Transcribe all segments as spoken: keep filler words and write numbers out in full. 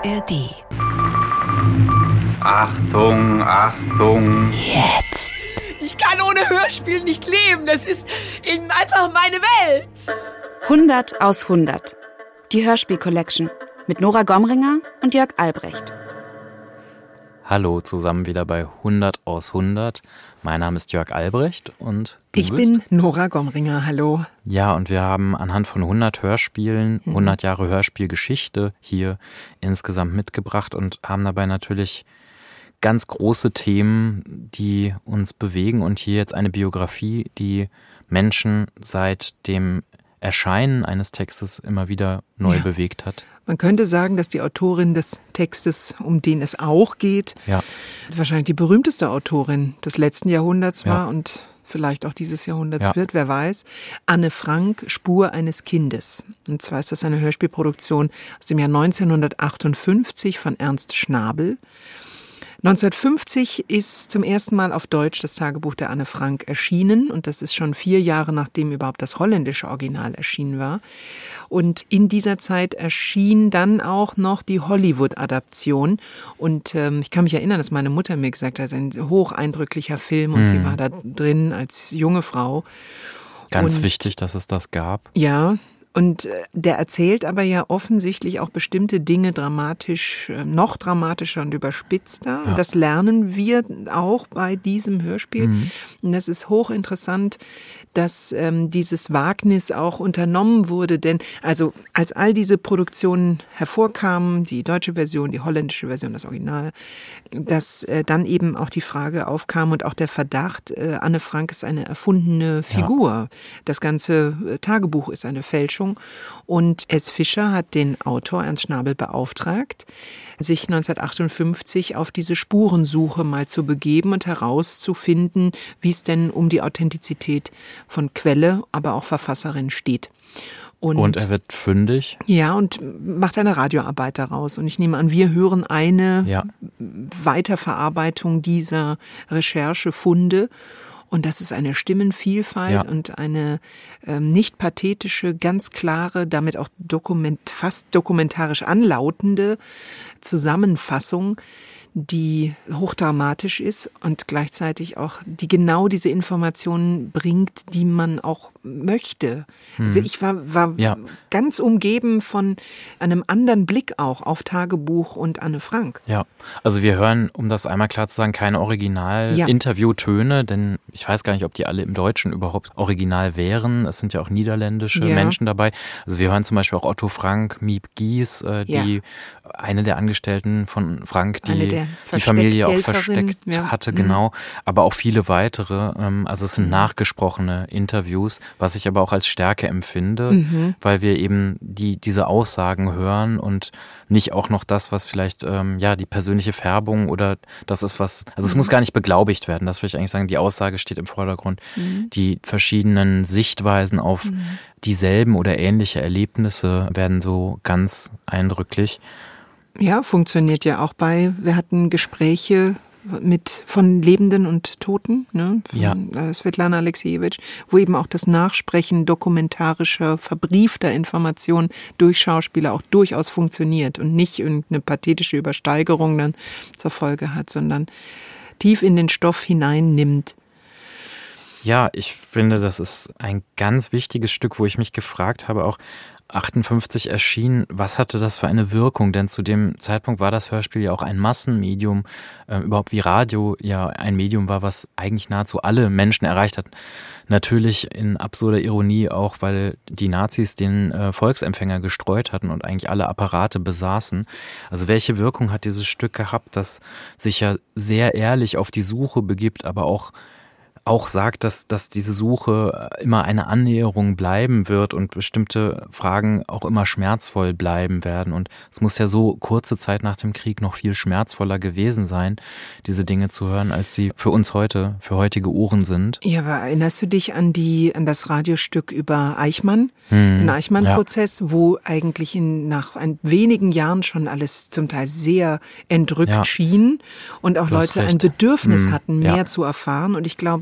A R D. Achtung, Achtung. Jetzt. Ich kann ohne Hörspiel nicht leben. Das ist eben einfach meine Welt. hundert aus hundert. Die Hörspiel-Collection mit Nora Gomringer und Jörg Albrecht. Hallo, zusammen wieder bei hundert aus hundert. Mein Name ist Jörg Albrecht und du Ich bist? bin Nora Gomringer, hallo. Ja, und wir haben anhand von hundert Hörspielen, Mhm. hundert Jahre Hörspielgeschichte hier insgesamt mitgebracht und haben dabei natürlich ganz große Themen, die uns bewegen und hier jetzt eine Biografie, die Menschen seit dem Erscheinen eines Textes immer wieder neu Ja. bewegt hat. Man könnte sagen, dass die Autorin des Textes, um den es auch geht, Ja. wahrscheinlich die berühmteste Autorin des letzten Jahrhunderts war Ja. und vielleicht auch dieses Jahrhunderts Ja. wird, wer weiß. Anne Frank, Spur eines Kindes. Und zwar ist das eine Hörspielproduktion aus dem Jahr neunzehnhundertachtundfünfzig von Ernst Schnabel. neunzehnhundertfünfzig ist zum ersten Mal auf Deutsch das Tagebuch der Anne Frank erschienen und das ist schon vier Jahre nachdem überhaupt das holländische Original erschienen war. Und in dieser Zeit erschien dann auch noch die Hollywood-Adaption und ähm, ich kann mich erinnern, dass meine Mutter mir gesagt hat, ein hoch eindrücklicher Film und Mhm. sie war da drin als junge Frau. Ganz Und- wichtig, dass es das gab. Ja, und äh, der erzählt aber ja offensichtlich auch bestimmte Dinge dramatisch, äh, noch dramatischer und überspitzter. Ja. Und das lernen wir auch bei diesem Hörspiel. Mhm. Und das ist hochinteressant, dass ähm, dieses Wagnis auch unternommen wurde. Denn also als all diese Produktionen hervorkamen, die deutsche Version, die holländische Version, das Original, dass äh, dann eben auch die Frage aufkam und auch der Verdacht, äh, Anne Frank ist eine erfundene Figur. Das ganze äh, Tagebuch ist eine Fälschung. Und S. Fischer hat den Autor Ernst Schnabel beauftragt, sich neunzehnhundertachtundfünfzig auf diese Spurensuche mal zu begeben und herauszufinden, wie es denn um die Authentizität von Quelle, aber auch Verfasserin steht. Und, Und er wird fündig. ja, und macht eine Radioarbeit daraus. Und ich nehme an, wir hören eine Ja. Weiterverarbeitung dieser Recherchefunde. Und das ist eine Stimmenvielfalt Ja. und eine ähm, nicht pathetische, ganz klare, damit auch dokument, fast dokumentarisch anlautende Zusammenfassung, die hochdramatisch ist und gleichzeitig auch, die genau diese Informationen bringt, die man auch möchte. Hm. Also ich war, war Ja. ganz umgeben von einem anderen Blick auch auf Tagebuch und Anne Frank. Ja, also wir hören, um das einmal klar zu sagen, keine Ja. Original-Interviewtöne, denn ich weiß gar nicht, ob die alle im Deutschen überhaupt original wären. Es sind ja auch niederländische Ja. Menschen dabei. Also wir hören zum Beispiel auch Otto Frank, Miep Gies, äh, die Ja. eine der Angestellten von Frank, Eine die der die Familie auch Versteckhelferin, versteckt ja. hatte, Mhm. genau. Aber auch viele weitere. Ähm, also es sind nachgesprochene Interviews, was ich aber auch als Stärke empfinde, Mhm. weil wir eben die diese Aussagen hören und nicht auch noch das, was vielleicht ähm, ja die persönliche Färbung oder das ist was, also es muss gar nicht beglaubigt werden, das will ich eigentlich sagen, die Aussage steht im Vordergrund. Die verschiedenen Sichtweisen auf dieselben oder ähnliche Erlebnisse werden so ganz eindrücklich. Ja, funktioniert ja auch bei, wir hatten Gespräche mit von Lebenden und Toten, ne, von Ja. äh, Svetlana Alexiejewitsch, wo eben auch das Nachsprechen dokumentarischer, verbriefter Informationen durch Schauspieler auch durchaus funktioniert und nicht irgendeine pathetische Übersteigerung dann zur Folge hat, sondern tief in den Stoff hineinnimmt. Ja, ich finde, das ist ein ganz wichtiges Stück, wo ich mich gefragt habe, auch achtundfünfzig erschien, was hatte das für eine Wirkung? Denn zu dem Zeitpunkt war das Hörspiel ja auch ein Massenmedium, äh, überhaupt wie Radio ja ein Medium war, was eigentlich nahezu alle Menschen erreicht hat. Natürlich in absurder Ironie auch, weil die Nazis den äh, Volksempfänger gestreut hatten und eigentlich alle Apparate besaßen. Also welche Wirkung hat dieses Stück gehabt, das sich ja sehr ehrlich auf die Suche begibt, aber auch auch sagt, dass, dass diese Suche immer eine Annäherung bleiben wird und bestimmte Fragen auch immer schmerzvoll bleiben werden. Und es muss ja so kurze Zeit nach dem Krieg noch viel schmerzvoller gewesen sein, diese Dinge zu hören, als sie für uns heute, für heutige Ohren sind. Ja, aber erinnerst du dich an die, an das Radiostück über Eichmann? Hm, Den Eichmann-Prozess, ja. Wo eigentlich in, nach ein, wenigen Jahren schon alles zum Teil sehr entrückt ja. schien und auch Du hast Leute recht. ein Bedürfnis hm, hatten, mehr ja. zu erfahren. Und ich glaube,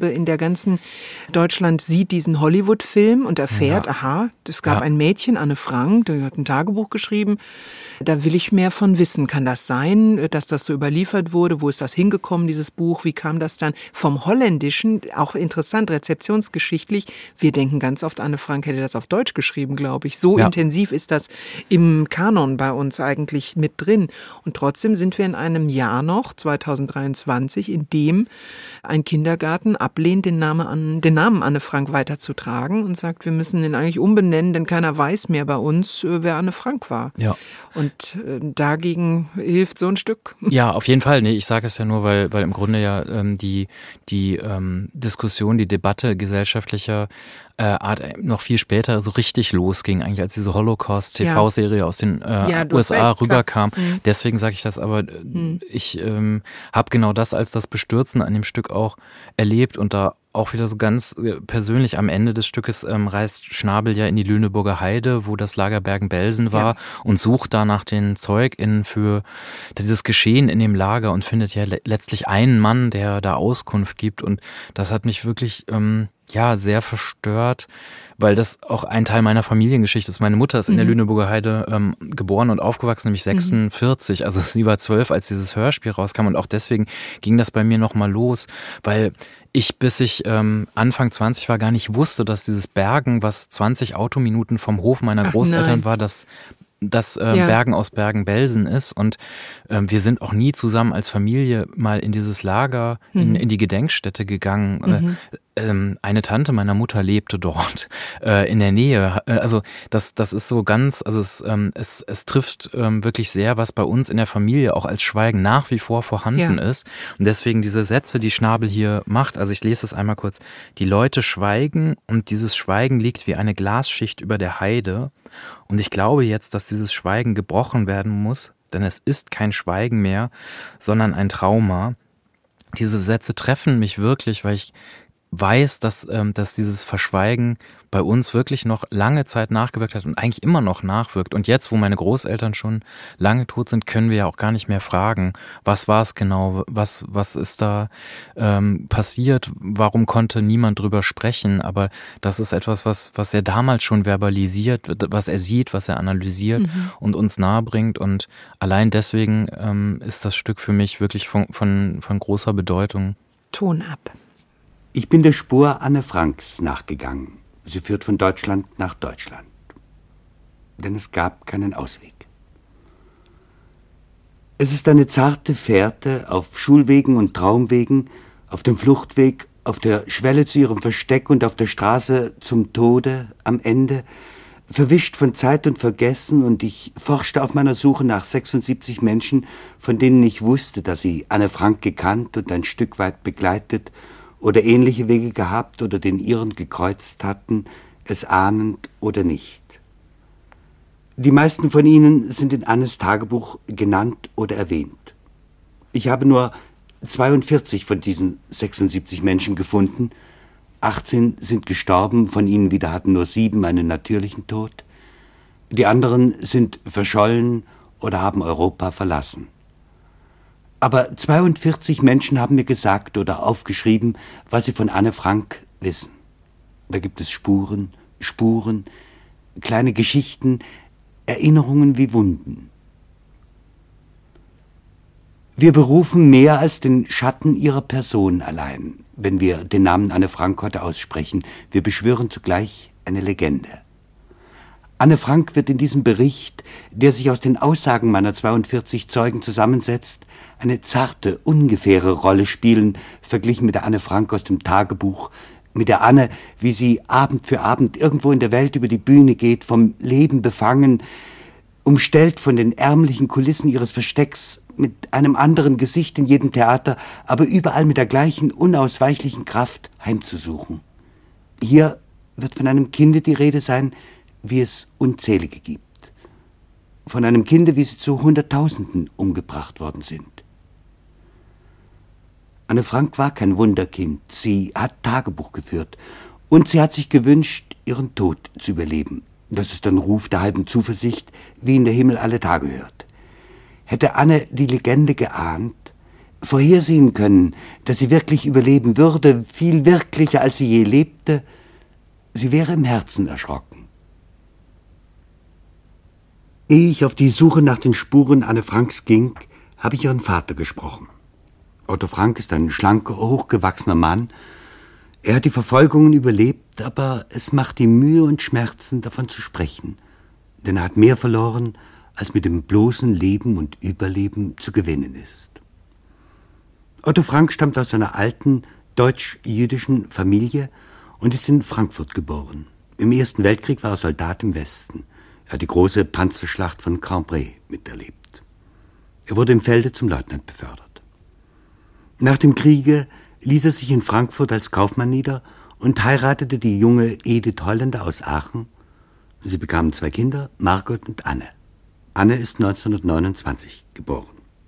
in der ganzen Deutschland sieht diesen Hollywood-Film und erfährt, ja. aha, es gab ja. ein Mädchen, Anne Frank, die hat ein Tagebuch geschrieben. Da will ich mehr von wissen. Kann das sein, dass das so überliefert wurde? Wo ist das hingekommen, dieses Buch? Wie kam das dann vom Holländischen? Auch interessant, rezeptionsgeschichtlich. Wir denken ganz oft, Anne Frank hätte das auf Deutsch geschrieben, glaube ich. So ja. intensiv ist das im Kanon bei uns eigentlich mit drin. Und trotzdem sind wir in einem Jahr noch, zweitausenddreiundzwanzig, in dem ein Kindergarten ablehnt, den Namen, an, den Namen Anne Frank weiterzutragen und sagt, wir müssen ihn eigentlich umbenennen, denn keiner weiß mehr bei uns, wer Anne Frank war. Ja. Und äh, dagegen hilft so ein Stück. Ja, auf jeden Fall. Nee, ich sage es ja nur, weil, weil im Grunde ja ähm, die, die ähm, Diskussion, die Debatte gesellschaftlicher äh, Art noch viel später so richtig losging, eigentlich als diese Holocaust-T V-Serie ja. aus den äh, ja, U S A recht, rüberkam. Mhm. Deswegen sage ich das, aber mhm. ich ähm, habe genau das als das Bestürzen an dem Stück auch erlebt und da auch wieder so ganz persönlich am Ende des Stückes ähm, reist Schnabel ja in die Lüneburger Heide, wo das Lager Bergen-Belsen war ja. und sucht da nach den ZeugInnen für dieses Geschehen in dem Lager und findet ja le- letztlich einen Mann, der da Auskunft gibt und das hat mich wirklich ähm, ja sehr verstört, weil das auch ein Teil meiner Familiengeschichte ist. Meine Mutter ist in mhm. der Lüneburger Heide ähm, geboren und aufgewachsen, nämlich sechsundvierzig. Mhm. Also sie war zwölf, als dieses Hörspiel rauskam und auch deswegen ging das bei mir nochmal los, weil ich, bis ich ähm, Anfang zwanzig war, gar nicht wusste, dass dieses Bergen, was zwanzig Autominuten vom Hof meiner Ach, Großeltern nein. war, das das äh, ja. Bergen aus Bergen-Belsen ist und ähm, wir sind auch nie zusammen als Familie mal in dieses Lager, mhm. in, in die Gedenkstätte gegangen. Mhm. Äh, ähm, eine Tante meiner Mutter lebte dort äh, in der Nähe. Also das das ist so ganz, also es ähm, es, es trifft ähm, wirklich sehr, was bei uns in der Familie auch als Schweigen nach wie vor vorhanden ja. ist. Und deswegen diese Sätze, die Schnabel hier macht, also ich lese es einmal kurz. Die Leute schweigen und dieses Schweigen liegt wie eine Glasschicht über der Heide. Und ich glaube jetzt, dass dieses Schweigen gebrochen werden muss, denn es ist kein Schweigen mehr, sondern ein Trauma. Diese Sätze treffen mich wirklich, weil ich weiß, dass, ähm, dass dieses Verschweigen bei uns wirklich noch lange Zeit nachgewirkt hat und eigentlich immer noch nachwirkt. Und jetzt, wo meine Großeltern schon lange tot sind, können wir ja auch gar nicht mehr fragen, was war es genau, was was ist da ähm, passiert, warum konnte niemand drüber sprechen. Aber das ist etwas, was was er damals schon verbalisiert, was er sieht, was er analysiert mhm. und uns nahebringt. Und allein deswegen ähm, ist das Stück für mich wirklich von, von, von großer Bedeutung. Ton ab. Ich bin der Spur Anne Franks nachgegangen. Sie führt von Deutschland nach Deutschland. Denn es gab keinen Ausweg. Es ist eine zarte Fährte auf Schulwegen und Traumwegen, auf dem Fluchtweg, auf der Schwelle zu ihrem Versteck und auf der Straße zum Tode am Ende, verwischt von Zeit und Vergessen, und ich forschte auf meiner Suche nach sechsundsiebzig Menschen, von denen ich wusste, dass sie Anne Frank gekannt und ein Stück weit begleitet oder ähnliche Wege gehabt oder den ihren gekreuzt hatten, es ahnend oder nicht. Die meisten von ihnen sind in Annes Tagebuch genannt oder erwähnt. Ich habe nur zweiundvierzig von diesen sechsundsiebzig Menschen gefunden. achtzehn sind gestorben, von ihnen wieder hatten nur sieben einen natürlichen Tod. Die anderen sind verschollen oder haben Europa verlassen. Aber zweiundvierzig Menschen haben mir gesagt oder aufgeschrieben, was sie von Anne Frank wissen. Da gibt es Spuren, Spuren, kleine Geschichten, Erinnerungen wie Wunden. Wir berufen mehr als den Schatten ihrer Person allein, wenn wir den Namen Anne Frank heute aussprechen. Wir beschwören zugleich eine Legende. Anne Frank wird in diesem Bericht, der sich aus den Aussagen meiner zweiundvierzig Zeugen zusammensetzt, eine zarte, ungefähre Rolle spielen, verglichen mit der Anne Frank aus dem Tagebuch, mit der Anne, wie sie Abend für Abend irgendwo in der Welt über die Bühne geht, vom Leben befangen, umstellt von den ärmlichen Kulissen ihres Verstecks, mit einem anderen Gesicht in jedem Theater, aber überall mit der gleichen unausweichlichen Kraft heimzusuchen. Hier wird von einem Kinde die Rede sein, wie es unzählige gibt. Von einem Kinde, wie sie zu Hunderttausenden umgebracht worden sind. Anne Frank war kein Wunderkind. Sie hat Tagebuch geführt und sie hat sich gewünscht, ihren Tod zu überleben. Das ist ein Ruf der halben Zuversicht, wie ihn der Himmel alle Tage hört. Hätte Anne die Legende geahnt, vorhersehen können, dass sie wirklich überleben würde, viel wirklicher, als sie je lebte, sie wäre im Herzen erschrocken. Ehe ich auf die Suche nach den Spuren Anne Franks ging, habe ich ihren Vater gesprochen. Otto Frank ist ein schlanker, hochgewachsener Mann. Er hat die Verfolgungen überlebt, aber es macht ihm Mühe und Schmerzen, davon zu sprechen. Denn er hat mehr verloren, als mit dem bloßen Leben und Überleben zu gewinnen ist. Otto Frank stammt aus einer alten, deutsch-jüdischen Familie und ist in Frankfurt geboren. Im Ersten Weltkrieg war er Soldat im Westen. Er hat die große Panzerschlacht von Cambrai miterlebt. Er wurde im Felde zum Leutnant befördert. Nach dem Kriege ließ er sich in Frankfurt als Kaufmann nieder und heiratete die junge Edith Holländer aus Aachen. Sie bekamen zwei Kinder, Margot und Anne. Anne ist neunzehnhundertneunundzwanzig geboren.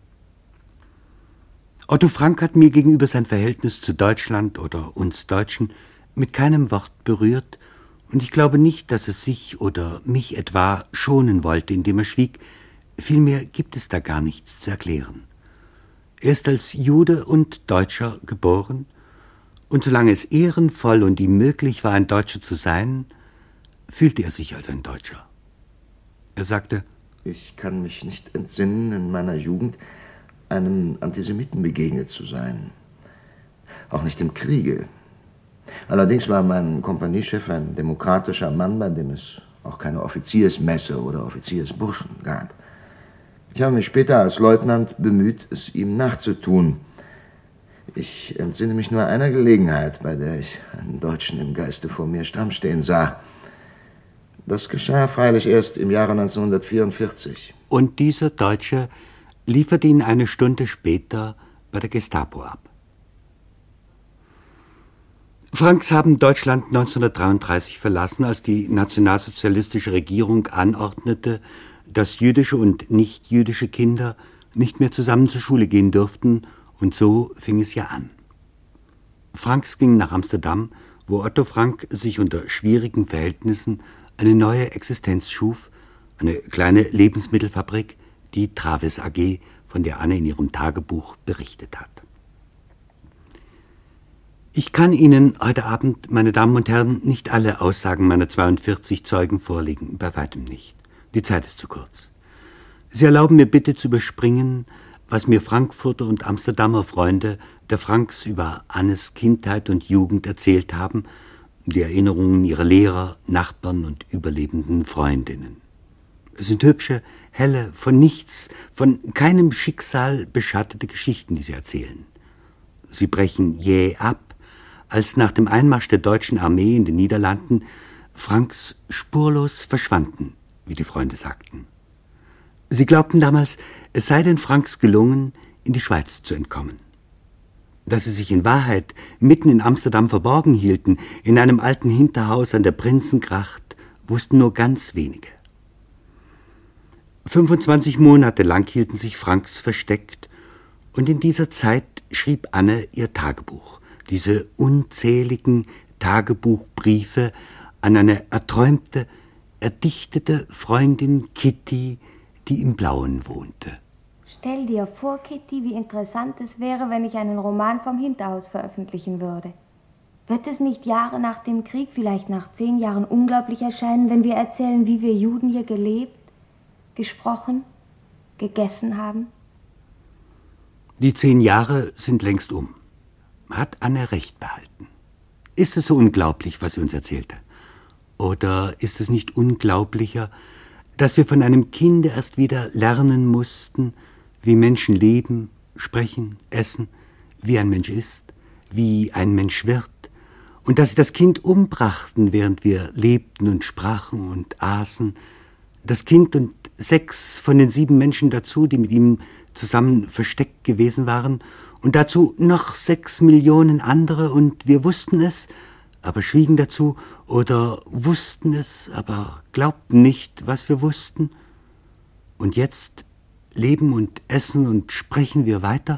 Otto Frank hat mir gegenüber sein Verhältnis zu Deutschland oder uns Deutschen mit keinem Wort berührt, und ich glaube nicht, dass er sich oder mich etwa schonen wollte, indem er schwieg. Vielmehr gibt es da gar nichts zu erklären. Er ist als Jude und Deutscher geboren, und solange es ehrenvoll und ihm möglich war, ein Deutscher zu sein, fühlte er sich als ein Deutscher. Er sagte: Ich kann mich nicht entsinnen, in meiner Jugend einem Antisemiten begegnet zu sein. Auch nicht im Kriege. Allerdings war mein Kompaniechef ein demokratischer Mann, bei dem es auch keine Offiziersmesse oder Offiziersburschen gab. Ich habe mich später als Leutnant bemüht, es ihm nachzutun. Ich entsinne mich nur einer Gelegenheit, bei der ich einen Deutschen im Geiste vor mir stramm stehen sah. Das geschah freilich erst im Jahre neunzehnhundertvierundvierzig. Und dieser Deutsche lieferte ihn eine Stunde später bei der Gestapo ab. Franks haben Deutschland neunzehnhundertdreiunddreißig verlassen, als die nationalsozialistische Regierung anordnete, dass jüdische und nichtjüdische Kinder nicht mehr zusammen zur Schule gehen durften, und so fing es ja an. Franks ging nach Amsterdam, wo Otto Frank sich unter schwierigen Verhältnissen eine neue Existenz schuf, eine kleine Lebensmittelfabrik, die Travis A G, von der Anne in ihrem Tagebuch berichtet hat. Ich kann Ihnen heute Abend, meine Damen und Herren, nicht alle Aussagen meiner zweiundvierzig Zeugen vorlegen, bei weitem nicht. Die Zeit ist zu kurz. Sie erlauben mir bitte zu überspringen, was mir Frankfurter und Amsterdamer Freunde der Franks über Annes Kindheit und Jugend erzählt haben, die Erinnerungen ihrer Lehrer, Nachbarn und überlebenden Freundinnen. Es sind hübsche, helle, von nichts, von keinem Schicksal beschattete Geschichten, die sie erzählen. Sie brechen jäh ab, als nach dem Einmarsch der deutschen Armee in den Niederlanden Franks spurlos verschwanden, wie die Freunde sagten. Sie glaubten damals, es sei den Franks gelungen, in die Schweiz zu entkommen. Dass sie sich in Wahrheit mitten in Amsterdam verborgen hielten, in einem alten Hinterhaus an der Prinzengracht, wussten nur ganz wenige. fünfundzwanzig Monate lang hielten sich Franks versteckt, und in dieser Zeit schrieb Anne ihr Tagebuch, diese unzähligen Tagebuchbriefe an eine erträumte, erdichtete Freundin Kitty, die im Blauen wohnte. Stell dir vor, Kitty, wie interessant es wäre, wenn ich einen Roman vom Hinterhaus veröffentlichen würde. Wird es nicht Jahre nach dem Krieg, vielleicht nach zehn Jahren, unglaublich erscheinen, wenn wir erzählen, wie wir Juden hier gelebt, gesprochen, gegessen haben? Die zehn Jahre sind längst um. Hat Anne recht behalten? Ist es so unglaublich, was sie uns erzählte? Oder ist es nicht unglaublicher, dass wir von einem Kinde erst wieder lernen mussten, wie Menschen leben, sprechen, essen, wie ein Mensch ist, wie ein Mensch wird, und dass sie das Kind umbrachten, während wir lebten und sprachen und aßen, das Kind und sechs von den sieben Menschen dazu, die mit ihm zusammen versteckt gewesen waren, und dazu noch sechs Millionen andere, und wir wussten es, aber schwiegen dazu, oder wussten es, aber glaubten nicht, was wir wussten. Und jetzt leben und essen und sprechen wir weiter?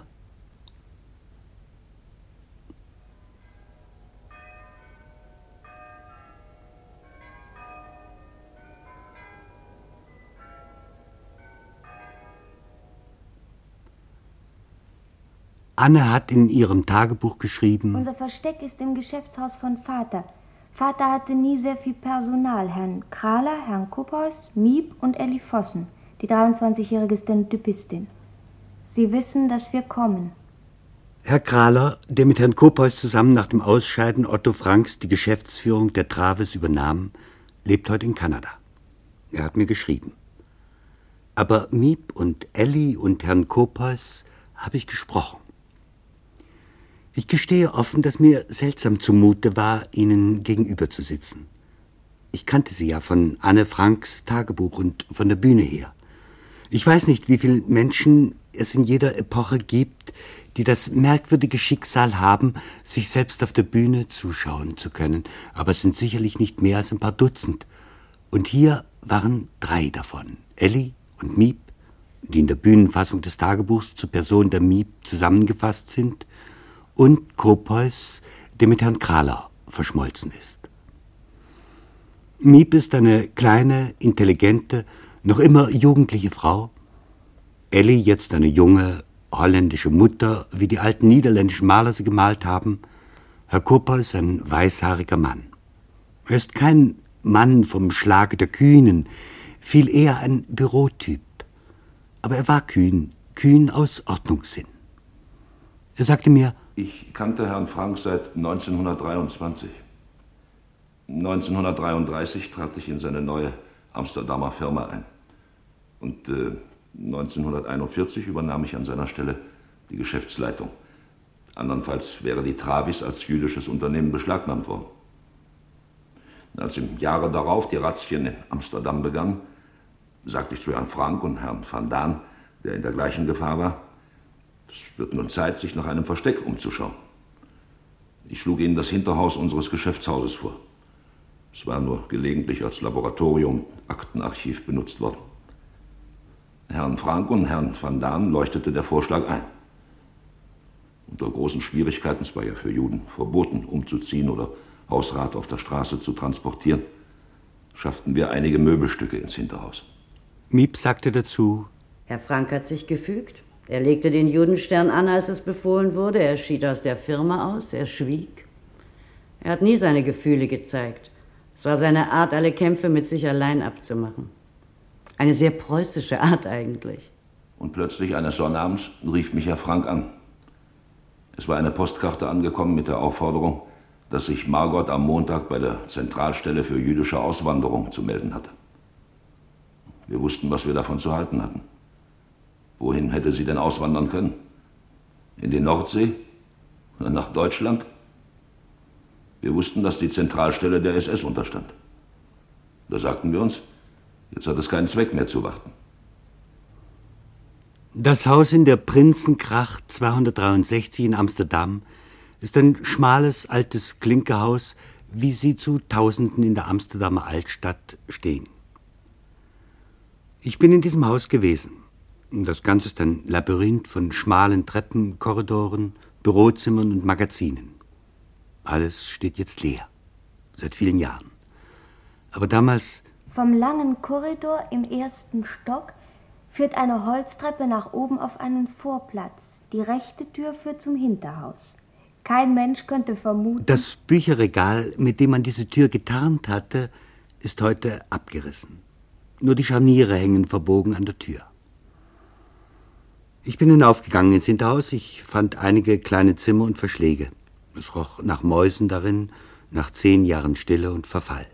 Anne hat in ihrem Tagebuch geschrieben: Unser Versteck ist im Geschäftshaus von Vater. Vater hatte nie sehr viel Personal. Herrn Krahler, Herrn Kuphaus, Miep und Elli Vossen, die dreiundzwanzigjährige Stenotypistin. Sie wissen, dass wir kommen. Herr Krahler, der mit Herrn Kuphaus zusammen nach dem Ausscheiden Otto Franks die Geschäftsführung der Traves übernahm, lebt heute in Kanada. Er hat mir geschrieben. Aber Miep und Elli und Herrn Kuphaus habe ich gesprochen. Ich gestehe offen, dass mir seltsam zumute war, ihnen gegenüber zu sitzen. Ich kannte sie ja von Anne Franks Tagebuch und von der Bühne her. Ich weiß nicht, wie viele Menschen es in jeder Epoche gibt, die das merkwürdige Schicksal haben, sich selbst auf der Bühne zuschauen zu können. Aber es sind sicherlich nicht mehr als ein paar Dutzend. Und hier waren drei davon. Elli und Miep, die in der Bühnenfassung des Tagebuchs zur Person der Miep zusammengefasst sind, und Kuphaus, der mit Herrn Krahler verschmolzen ist. Miep ist eine kleine, intelligente, noch immer jugendliche Frau. Elli jetzt eine junge, holländische Mutter, wie die alten niederländischen Maler sie gemalt haben. Herr Kuphaus ein weißhaariger Mann. Er ist kein Mann vom Schlage der Kühnen, viel eher ein Bürotyp. Aber er war kühn, kühn aus Ordnungssinn. Er sagte mir: Ich kannte Herrn Frank seit neunzehnhundertdreiundzwanzig. neunzehnhundertdreiunddreißig trat ich in seine neue Amsterdamer Firma ein. Und äh, neunzehnhunderteinundvierzig übernahm ich an seiner Stelle die Geschäftsleitung. Andernfalls wäre die Travis als jüdisches Unternehmen beschlagnahmt worden. Als im Jahre darauf die Razzien in Amsterdam begannen, sagte ich zu Herrn Frank und Herrn van Daan, der in der gleichen Gefahr war: Es wird nun Zeit, sich nach einem Versteck umzuschauen. Ich schlug ihnen das Hinterhaus unseres Geschäftshauses vor. Es war nur gelegentlich als Laboratorium, Aktenarchiv benutzt worden. Herrn Frank und Herrn van Daan leuchtete der Vorschlag ein. Unter großen Schwierigkeiten, es war ja für Juden verboten, umzuziehen oder Hausrat auf der Straße zu transportieren, schafften wir einige Möbelstücke ins Hinterhaus. Miep sagte dazu: Herr Frank hat sich gefügt. Er legte den Judenstern an, als es befohlen wurde. Er schied aus der Firma aus. Er schwieg. Er hat nie seine Gefühle gezeigt. Es war seine Art, alle Kämpfe mit sich allein abzumachen. Eine sehr preußische Art eigentlich. Und plötzlich eines Sonnabends rief mich Herr Frank an. Es war eine Postkarte angekommen mit der Aufforderung, dass sich Margot am Montag bei der Zentralstelle für jüdische Auswanderung zu melden hatte. Wir wussten, was wir davon zu halten hatten. Wohin hätte sie denn auswandern können? In die Nordsee? Oder nach Deutschland? Wir wussten, dass die Zentralstelle der S S unterstand. Da sagten wir uns, jetzt hat es keinen Zweck mehr zu warten. Das Haus in der Prinzengracht zweihundertdreiundsechzig in Amsterdam ist ein schmales, altes Klinkerhaus, wie sie zu Tausenden in der Amsterdamer Altstadt stehen. Ich bin in diesem Haus gewesen. Das Ganze ist ein Labyrinth von schmalen Treppen, Korridoren, Bürozimmern und Magazinen. Alles steht jetzt leer, seit vielen Jahren. Aber damals... Vom langen Korridor im ersten Stock führt eine Holztreppe nach oben auf einen Vorplatz. Die rechte Tür führt zum Hinterhaus. Kein Mensch könnte vermuten... Das Bücherregal, mit dem man diese Tür getarnt hatte, ist heute abgerissen. Nur die Scharniere hängen verbogen an der Tür. Ich bin hinaufgegangen ins Hinterhaus. Ich fand einige kleine Zimmer und Verschläge. Es roch nach Mäusen darin, nach zehn Jahren Stille und Verfall.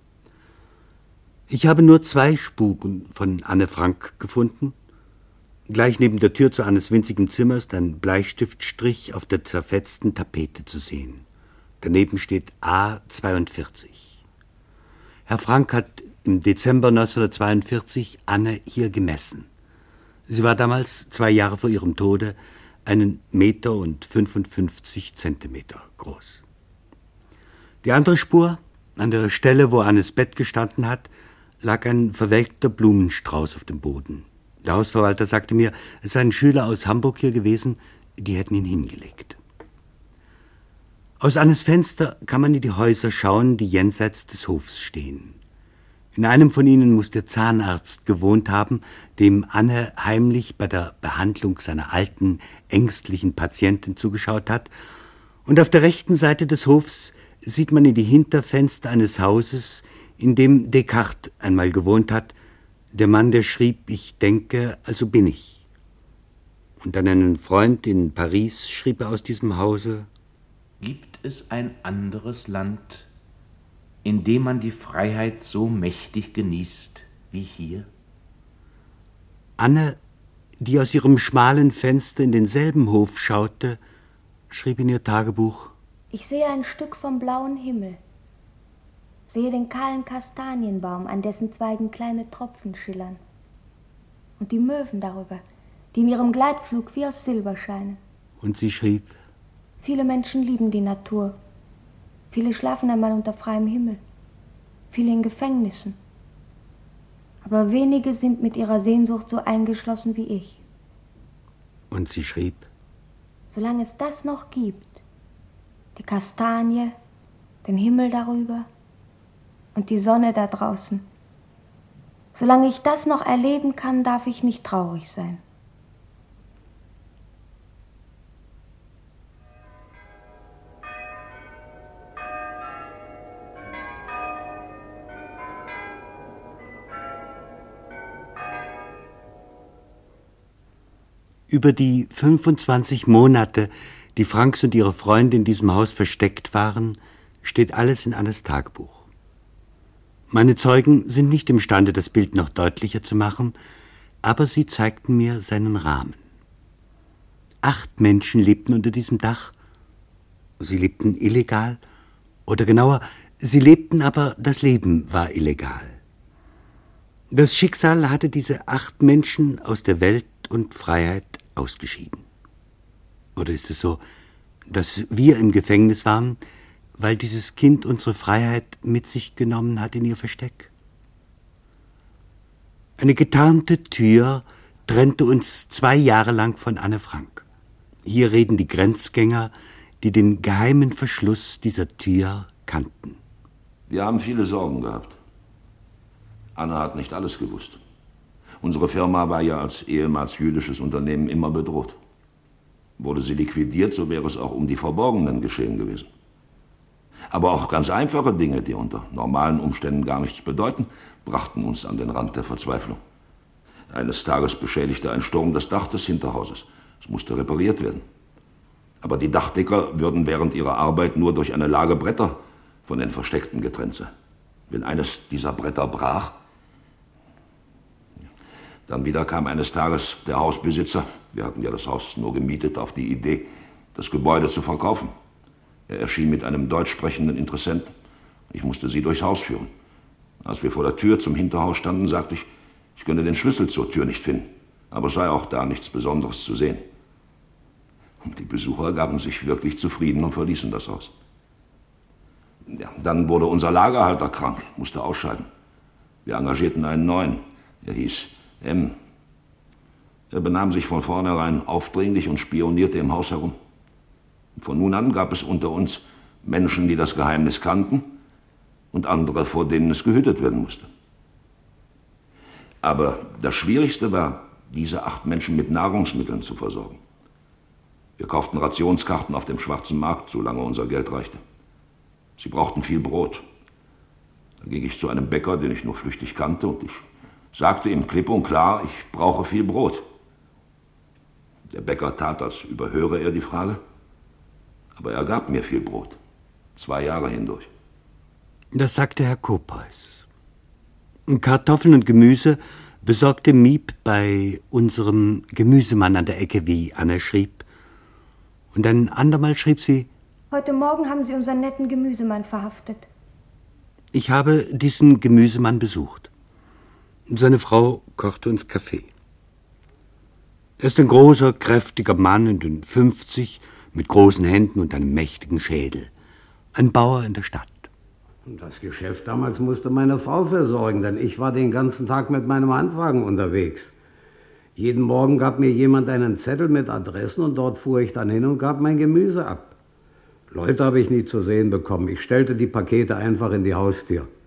Ich habe nur zwei Spuren von Anne Frank gefunden. Gleich neben der Tür zu Annes winzigem Zimmer ist ein Bleistiftstrich auf der zerfetzten Tapete zu sehen. Daneben steht A zweiundvierzig. Herr Frank hat im Dezember neunzehnhundertzweiundvierzig Anne hier gemessen. Sie war damals, zwei Jahre vor ihrem Tode, einen Meter und fünfundfünfzig Zentimeter groß. Die andere Spur, an der Stelle, wo Annes Bett gestanden hat, lag ein verwelkter Blumenstrauß auf dem Boden. Der Hausverwalter sagte mir, es seien Schüler aus Hamburg hier gewesen, die hätten ihn hingelegt. Aus Annes Fenster kann man in die Häuser schauen, die jenseits des Hofs stehen. In einem von ihnen muss der Zahnarzt gewohnt haben, dem Anne heimlich bei der Behandlung seiner alten, ängstlichen Patientin zugeschaut hat. Und auf der rechten Seite des Hofs sieht man in die Hinterfenster eines Hauses, in dem Descartes einmal gewohnt hat, der Mann, der schrieb, ich denke, also bin ich. Und an einen Freund in Paris schrieb er aus diesem Hause: Gibt es ein anderes Land, in dem man die Freiheit so mächtig genießt wie hier? Anne, die aus ihrem schmalen Fenster in denselben Hof schaute, schrieb in ihr Tagebuch: Ich sehe ein Stück vom blauen Himmel, sehe den kahlen Kastanienbaum, an dessen Zweigen kleine Tropfen schillern, und die Möwen darüber, die in ihrem Gleitflug wie aus Silber scheinen. Und sie schrieb: Viele Menschen lieben die Natur. Viele schlafen einmal unter freiem Himmel. Viele in Gefängnissen. Aber wenige sind mit ihrer Sehnsucht so eingeschlossen wie ich. Und sie schrieb: Solange es das noch gibt, die Kastanie, den Himmel darüber und die Sonne da draußen, solange ich das noch erleben kann, darf ich nicht traurig sein. Über die fünfundzwanzig Monate, die Franks und ihre Freunde in diesem Haus versteckt waren, steht alles in Annes Tagebuch. Meine Zeugen sind nicht imstande, das Bild noch deutlicher zu machen, aber sie zeigten mir seinen Rahmen. Acht Menschen lebten unter diesem Dach. Sie lebten illegal, oder genauer, sie lebten, aber das Leben war illegal. Das Schicksal hatte diese acht Menschen aus der Welt und Freiheit ausgeschieden. Oder ist es so, dass wir im Gefängnis waren, weil dieses Kind unsere Freiheit mit sich genommen hat in ihr Versteck? Eine getarnte Tür trennte uns zwei Jahre lang von Anne Frank. Hier reden die Grenzgänger, die den geheimen Verschluss dieser Tür kannten. Wir haben viele Sorgen gehabt. Anne hat nicht alles gewusst. Unsere Firma war ja als ehemals jüdisches Unternehmen immer bedroht. Wurde sie liquidiert, so wäre es auch um die Verborgenen geschehen gewesen. Aber auch ganz einfache Dinge, die unter normalen Umständen gar nichts bedeuten, brachten uns an den Rand der Verzweiflung. Eines Tages beschädigte ein Sturm das Dach des Hinterhauses. Es musste repariert werden. Aber die Dachdecker würden während ihrer Arbeit nur durch eine Lage Bretter von den Versteckten getrennt sein. Wenn eines dieser Bretter brach, dann wieder kam eines Tages der Hausbesitzer, wir hatten ja das Haus nur gemietet, auf die Idee, das Gebäude zu verkaufen. Er erschien mit einem deutsch sprechenden Interessenten. Ich musste sie durchs Haus führen. Als wir vor der Tür zum Hinterhaus standen, sagte ich, ich könne den Schlüssel zur Tür nicht finden, aber sei auch da nichts Besonderes zu sehen. Und die Besucher gaben sich wirklich zufrieden und verließen das Haus. Ja, dann wurde unser Lagerhalter krank, musste ausscheiden. Wir engagierten einen neuen, er hieß M. Er benahm sich von vornherein aufdringlich und spionierte im Haus herum. Von nun an gab es unter uns Menschen, die das Geheimnis kannten und andere, vor denen es gehütet werden musste. Aber das Schwierigste war, diese acht Menschen mit Nahrungsmitteln zu versorgen. Wir kauften Rationskarten auf dem schwarzen Markt, solange unser Geld reichte. Sie brauchten viel Brot. Da ging ich zu einem Bäcker, den ich nur flüchtig kannte, und ich sagte ihm klipp und klar, ich brauche viel Brot. Der Bäcker tat, als überhöre er die Frage, aber er gab mir viel Brot, zwei Jahre hindurch. Das sagte Herr Kopeus. Kartoffeln und Gemüse besorgte Miep bei unserem Gemüsemann an der Ecke, wie Anne schrieb. Und ein andermal schrieb sie: Heute Morgen haben Sie unseren netten Gemüsemann verhaftet. Ich habe diesen Gemüsemann besucht. Seine Frau kochte uns Kaffee. Er ist ein großer, kräftiger Mann in den fünfzig, mit großen Händen und einem mächtigen Schädel. Ein Bauer in der Stadt. Das Geschäft damals musste meine Frau versorgen, denn ich war den ganzen Tag mit meinem Handwagen unterwegs. Jeden Morgen gab mir jemand einen Zettel mit Adressen und dort fuhr ich dann hin und gab mein Gemüse ab. Leute habe ich nie zu sehen bekommen. Ich stellte die Pakete einfach in die Haustür.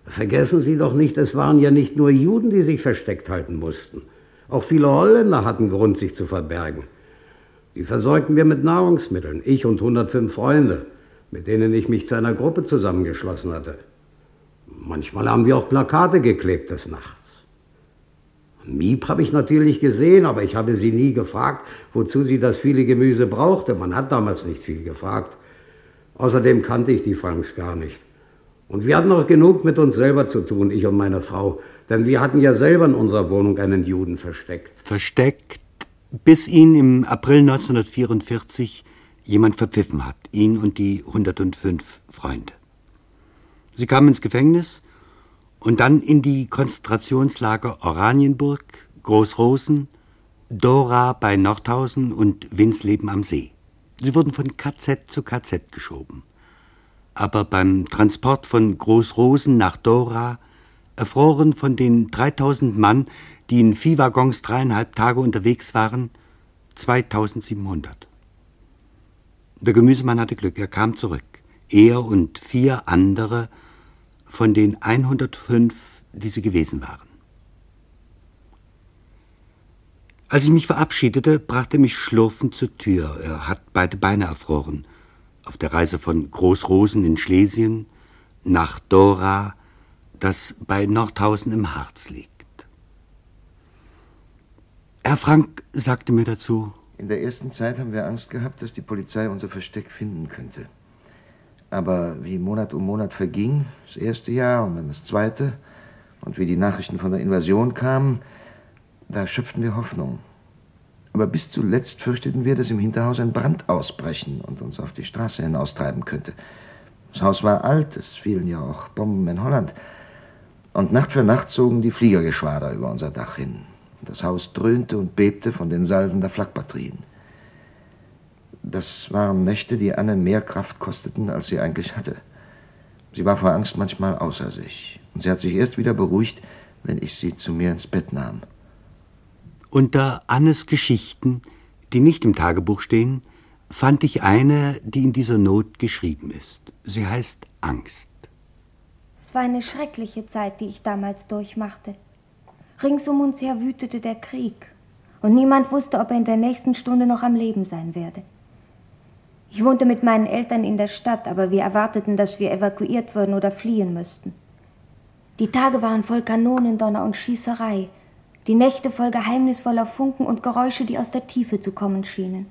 Vergessen Sie doch nicht, es waren ja nicht nur Juden, die sich versteckt halten mussten. Auch viele Holländer hatten Grund, sich zu verbergen. Die versorgten wir mit Nahrungsmitteln, ich und hundertfünf Freunde, mit denen ich mich zu einer Gruppe zusammengeschlossen hatte. Manchmal haben wir auch Plakate geklebt des Nachts. Miep habe ich natürlich gesehen, aber ich habe sie nie gefragt, wozu sie das viele Gemüse brauchte. Man hat damals nicht viel gefragt. Außerdem kannte ich die Franks gar nicht. Und wir hatten auch genug mit uns selber zu tun, ich und meine Frau. Denn wir hatten ja selber in unserer Wohnung einen Juden versteckt. Versteckt, bis ihn im April neunzehnhundertvierundvierzig jemand verpfiffen hat. Ihn und die hundertfünf Freunde. Sie kamen ins Gefängnis und dann in die Konzentrationslager Oranienburg, Großrosen, Dora bei Nordhausen und Winsleben am See. Sie wurden von K Z zu K Z geschoben. Aber beim Transport von Großrosen nach Dora erfroren von den dreitausend Mann, die in Viehwaggons dreieinhalb Tage unterwegs waren, zweitausendsiebenhundert. Der Gemüsemann hatte Glück, er kam zurück. Er und vier andere von den hundertfünf, die sie gewesen waren. Als ich mich verabschiedete, brachte mich schlurfend zur Tür. Er hat beide Beine erfroren. Auf der Reise von Großrosen in Schlesien nach Dora, das bei Nordhausen im Harz liegt. Herr Frank sagte mir dazu: In der ersten Zeit haben wir Angst gehabt, dass die Polizei unser Versteck finden könnte. Aber wie Monat um Monat verging, das erste Jahr und dann das zweite, und wie die Nachrichten von der Invasion kamen, da schöpften wir Hoffnung. Aber bis zuletzt fürchteten wir, dass im Hinterhaus ein Brand ausbrechen und uns auf die Straße hinaustreiben könnte. Das Haus war alt, es fielen ja auch Bomben in Holland. Und Nacht für Nacht zogen die Fliegergeschwader über unser Dach hin. Und das Haus dröhnte und bebte von den Salven der Flakbatterien. Das waren Nächte, die Anne mehr Kraft kosteten, als sie eigentlich hatte. Sie war vor Angst manchmal außer sich. Und sie hat sich erst wieder beruhigt, wenn ich sie zu mir ins Bett nahm. Unter Annes Geschichten, die nicht im Tagebuch stehen, fand ich eine, die in dieser Not geschrieben ist. Sie heißt Angst. Es war eine schreckliche Zeit, die ich damals durchmachte. Rings um uns her wütete der Krieg. Und niemand wusste, ob er in der nächsten Stunde noch am Leben sein werde. Ich wohnte mit meinen Eltern in der Stadt, aber wir erwarteten, dass wir evakuiert würden oder fliehen müssten. Die Tage waren voll Kanonendonner und Schießerei. Die Nächte voll geheimnisvoller Funken und Geräusche, die aus der Tiefe zu kommen schienen.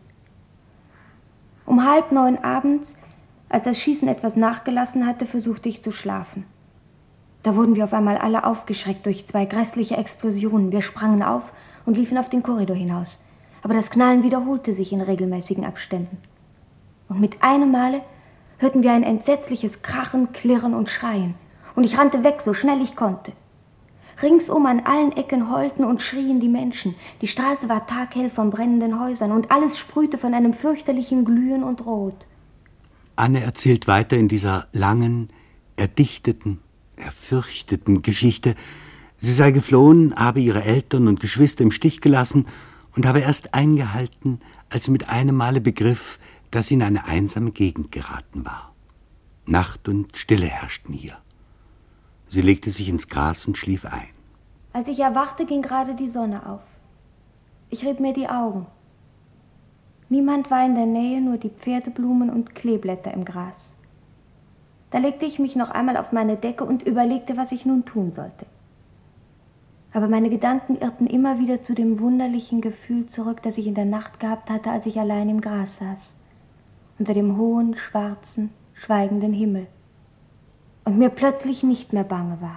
Um halb neun abends, als das Schießen etwas nachgelassen hatte, versuchte ich zu schlafen. Da wurden wir auf einmal alle aufgeschreckt durch zwei grässliche Explosionen. Wir sprangen auf und liefen auf den Korridor hinaus. Aber das Knallen wiederholte sich in regelmäßigen Abständen. Und mit einem Male hörten wir ein entsetzliches Krachen, Klirren und Schreien. Und ich rannte weg, so schnell ich konnte. Ringsum an allen Ecken heulten und schrien die Menschen. Die Straße war taghell von brennenden Häusern und alles sprühte von einem fürchterlichen Glühen und Rot. Anne erzählt weiter in dieser langen, erdichteten, erfürchteten Geschichte, sie sei geflohen, habe ihre Eltern und Geschwister im Stich gelassen und habe erst eingehalten, als sie mit einem Male begriff, dass sie in eine einsame Gegend geraten war. Nacht und Stille herrschten hier. Sie legte sich ins Gras und schlief ein. Als ich erwachte, ging gerade die Sonne auf. Ich rieb mir die Augen. Niemand war in der Nähe, nur die Pferdeblumen und Kleeblätter im Gras. Da legte ich mich noch einmal auf meine Decke und überlegte, was ich nun tun sollte. Aber meine Gedanken irrten immer wieder zu dem wunderlichen Gefühl zurück, das ich in der Nacht gehabt hatte, als ich allein im Gras saß, unter dem hohen, schwarzen, schweigenden Himmel. Und mir plötzlich nicht mehr bange war.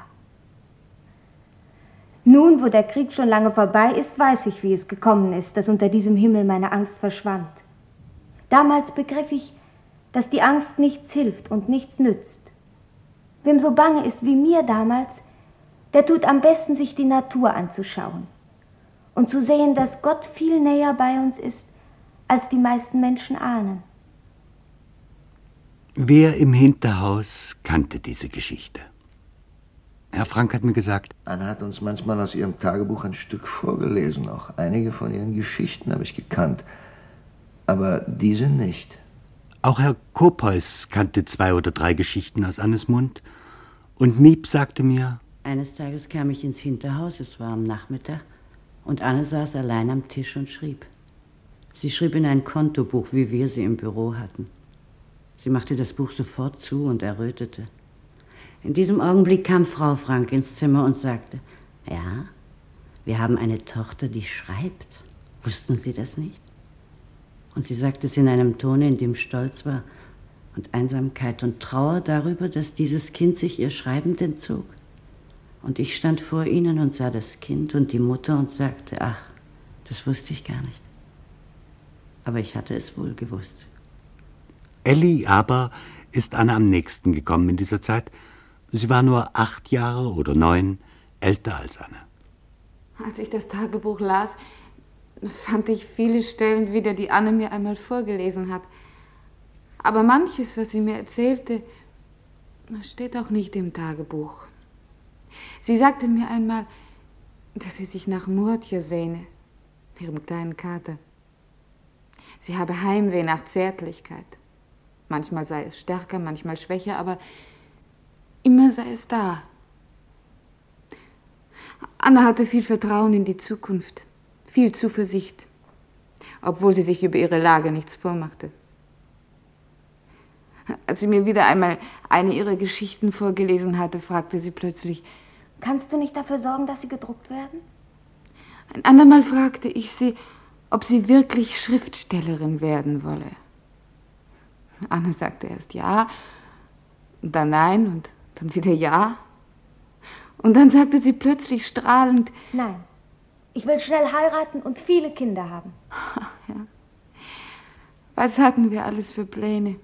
Nun, wo der Krieg schon lange vorbei ist, weiß ich, wie es gekommen ist, dass unter diesem Himmel meine Angst verschwand. Damals begriff ich, dass die Angst nichts hilft und nichts nützt. Wem so bange ist wie mir damals, der tut am besten, sich die Natur anzuschauen und zu sehen, dass Gott viel näher bei uns ist, als die meisten Menschen ahnen. Wer im Hinterhaus kannte diese Geschichte? Herr Frank hat mir gesagt, Anne hat uns manchmal aus ihrem Tagebuch ein Stück vorgelesen. Auch einige von ihren Geschichten habe ich gekannt, aber diese nicht. Auch Herr Kopeus kannte zwei oder drei Geschichten aus Annes Mund Und Miep sagte mir... Eines Tages kam ich ins Hinterhaus, es war am Nachmittag, und Anne saß allein am Tisch und schrieb. Sie schrieb in ein Kontobuch, wie wir sie im Büro hatten. Sie machte das Buch sofort zu und errötete. In diesem Augenblick kam Frau Frank ins Zimmer und sagte, ja, wir haben eine Tochter, die schreibt. Wussten Sie das nicht? Und sie sagte es in einem Tone, in dem Stolz war und Einsamkeit und Trauer darüber, dass dieses Kind sich ihr Schreiben entzog. Und ich stand vor ihnen und sah das Kind und die Mutter und sagte, ach, das wusste ich gar nicht. Aber ich hatte es wohl gewusst. Elli aber ist Anne am nächsten gekommen in dieser Zeit. Sie war nur acht Jahre oder neun älter als Anne. Als ich das Tagebuch las, fand ich viele Stellen wieder, die Anne mir einmal vorgelesen hat. Aber manches, was sie mir erzählte, steht auch nicht im Tagebuch. Sie sagte mir einmal, dass sie sich nach Murtje sehne, ihrem kleinen Kater. Sie habe Heimweh nach Zärtlichkeit. Manchmal sei es stärker, manchmal schwächer, aber immer sei es da. Anne hatte viel Vertrauen in die Zukunft, viel Zuversicht, obwohl sie sich über ihre Lage nichts vormachte. Als sie mir wieder einmal eine ihrer Geschichten vorgelesen hatte, fragte sie plötzlich, kannst du nicht dafür sorgen, dass sie gedruckt werden? Ein andermal fragte ich sie, ob sie wirklich Schriftstellerin werden wolle. Anne sagte erst ja, und dann nein und dann wieder ja. Und dann sagte sie plötzlich strahlend, nein, ich will schnell heiraten und viele Kinder haben. Ja. Was hatten wir alles für Pläne?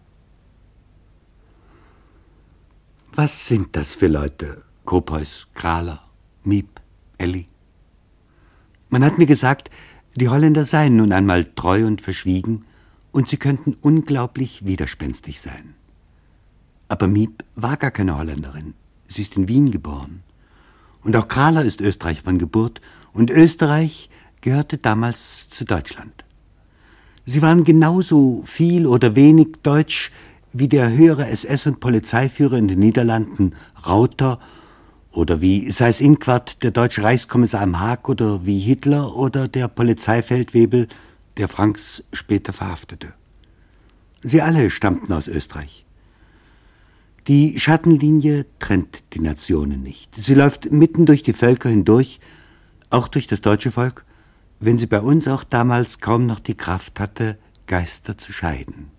Was sind das für Leute? Koophuis, Kraler, Miep, Elli. Man hat mir gesagt, die Holländer seien nun einmal treu und verschwiegen und sie könnten unglaublich widerspenstig sein. Aber Miep war gar keine Holländerin. Sie ist in Wien geboren. Und auch Kraler ist Österreicher von Geburt und Österreich gehörte damals zu Deutschland. Sie waren genauso viel oder wenig deutsch wie der höhere S S- und Polizeiführer in den Niederlanden Rauter oder wie Seyß-Inquart, der deutsche Reichskommissar am Haag oder wie Hitler oder der Polizeifeldwebel, der Franks später verhaftete. Sie alle stammten aus Österreich. Die Schattenlinie trennt die Nationen nicht. Sie läuft mitten durch die Völker hindurch, auch durch das deutsche Volk, wenn sie bei uns auch damals kaum noch die Kraft hatte, Geister zu scheiden.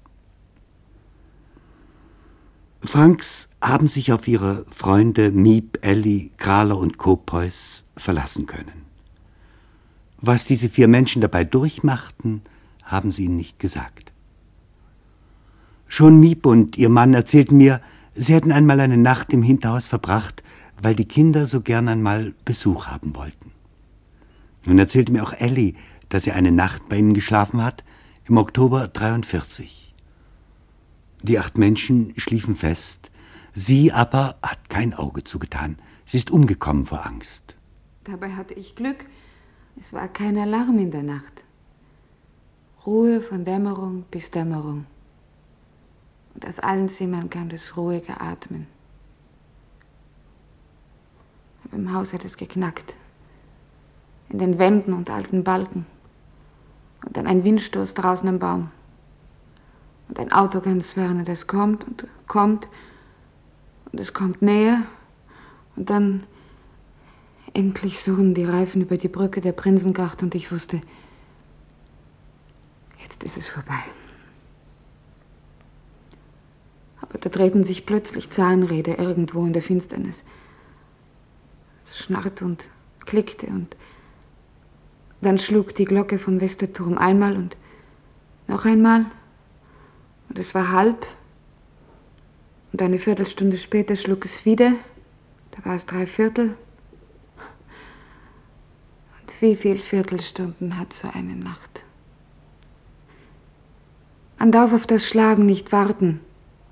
Franks haben sich auf ihre Freunde Miep, Elli, Kraler und Koophuis verlassen können. Was diese vier Menschen dabei durchmachten, haben sie ihnen nicht gesagt. Schon Miep und ihr Mann erzählten mir, sie hätten einmal eine Nacht im Hinterhaus verbracht, weil die Kinder so gern einmal Besuch haben wollten. Nun erzählte mir auch Elli, dass sie eine Nacht bei ihnen geschlafen hat, im Oktober dreiundvierzig. Die acht Menschen schliefen fest, sie aber hat kein Auge zugetan. Sie ist umgekommen vor Angst. Dabei hatte ich Glück. Es war kein Alarm in der Nacht. Ruhe von Dämmerung bis Dämmerung. Und aus allen Zimmern kam das ruhige Atmen. Aber im Haus hat es geknackt. In den Wänden und alten Balken. Und dann ein Windstoß draußen am Baum. Und ein Auto ganz ferne, das kommt und kommt. Und es kommt näher. Und dann endlich surren die Reifen über die Brücke der Prinzengracht und ich wusste, jetzt ist es vorbei. Aber da drehten sich plötzlich Zahnräder irgendwo in der Finsternis. Es schnarrte und klickte und dann schlug die Glocke vom Westerturm einmal und noch einmal und es war halb und eine Viertelstunde später schlug es wieder, da war es drei Viertel. Und wie viel Viertelstunden hat so eine Nacht? Man darf auf das Schlagen nicht warten.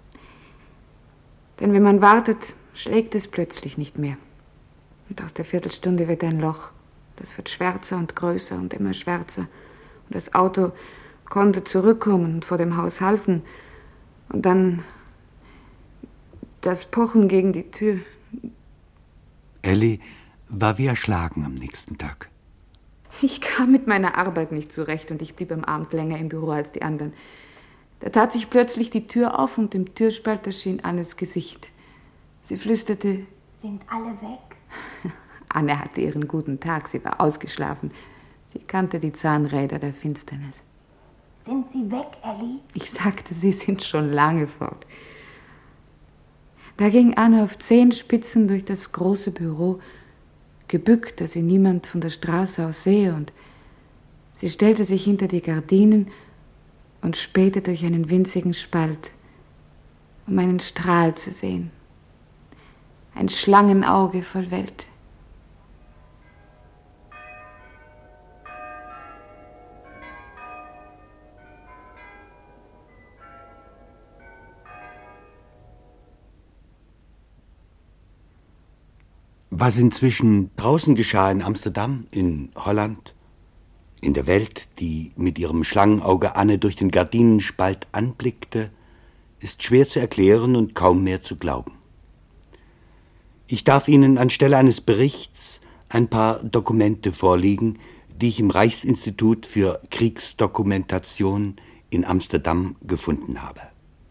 Denn wenn man wartet, schlägt es plötzlich nicht mehr. Und aus der Viertelstunde wird ein Loch. Das wird schwärzer und größer und immer schwärzer. Und das Auto konnte zurückkommen und vor dem Haus halten. Und dann, Das Pochen gegen die Tür. Elli war wie erschlagen am nächsten Tag. Ich kam mit meiner Arbeit nicht zurecht und ich blieb am Abend länger im Büro als die anderen. Da tat sich plötzlich die Tür auf und im Türspalt erschien Annes Gesicht. Sie flüsterte: Sind alle weg? Anne hatte ihren guten Tag, sie war ausgeschlafen. Sie kannte die Zahnräder der Finsternis. Sind sie weg, Elli? Ich sagte, sie sind schon lange fort. Da ging Anne auf Zehenspitzen durch das große Büro, gebückt, dass sie niemand von der Straße aus sehe, und sie stellte sich hinter die Gardinen und spähte durch einen winzigen Spalt, um einen Strahl zu sehen. Ein Schlangenauge voll Welt. Was inzwischen draußen geschah in Amsterdam, in Holland, in der Welt, die mit ihrem Schlangenauge Anne durch den Gardinenspalt anblickte, ist schwer zu erklären und kaum mehr zu glauben. Ich darf Ihnen anstelle eines Berichts ein paar Dokumente vorlegen, die ich im Reichsinstitut für Kriegsdokumentation in Amsterdam gefunden habe.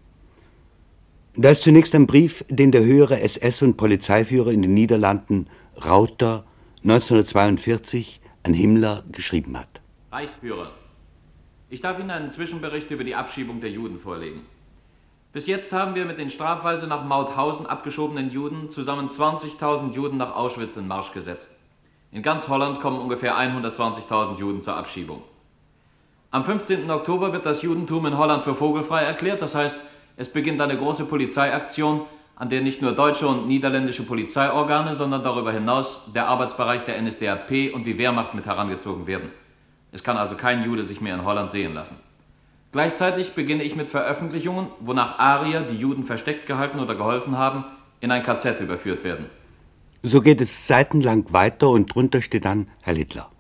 Da ist zunächst ein Brief, den der höhere S S- und Polizeiführer in den Niederlanden, Rauter, neunzehnhundertzweiundvierzig an Himmler geschrieben hat. Reichsführer, ich darf Ihnen einen Zwischenbericht über die Abschiebung der Juden vorlegen. Bis jetzt haben wir mit den strafweise nach Mauthausen abgeschobenen Juden zusammen zwanzigtausend Juden nach Auschwitz in Marsch gesetzt. In ganz Holland kommen ungefähr hundertzwanzigtausend Juden zur Abschiebung. Am fünfzehnten Oktober wird das Judentum in Holland für vogelfrei erklärt, das heißt, es beginnt eine große Polizeiaktion, an der nicht nur deutsche und niederländische Polizeiorgane, sondern darüber hinaus der Arbeitsbereich der N S D A P und die Wehrmacht mit herangezogen werden. Es kann also kein Jude sich mehr in Holland sehen lassen. Gleichzeitig beginne ich mit Veröffentlichungen, wonach Arier, die Juden versteckt gehalten oder geholfen haben, in ein K Z überführt werden. So geht es seitenlang weiter und drunter steht dann Herr Hitler.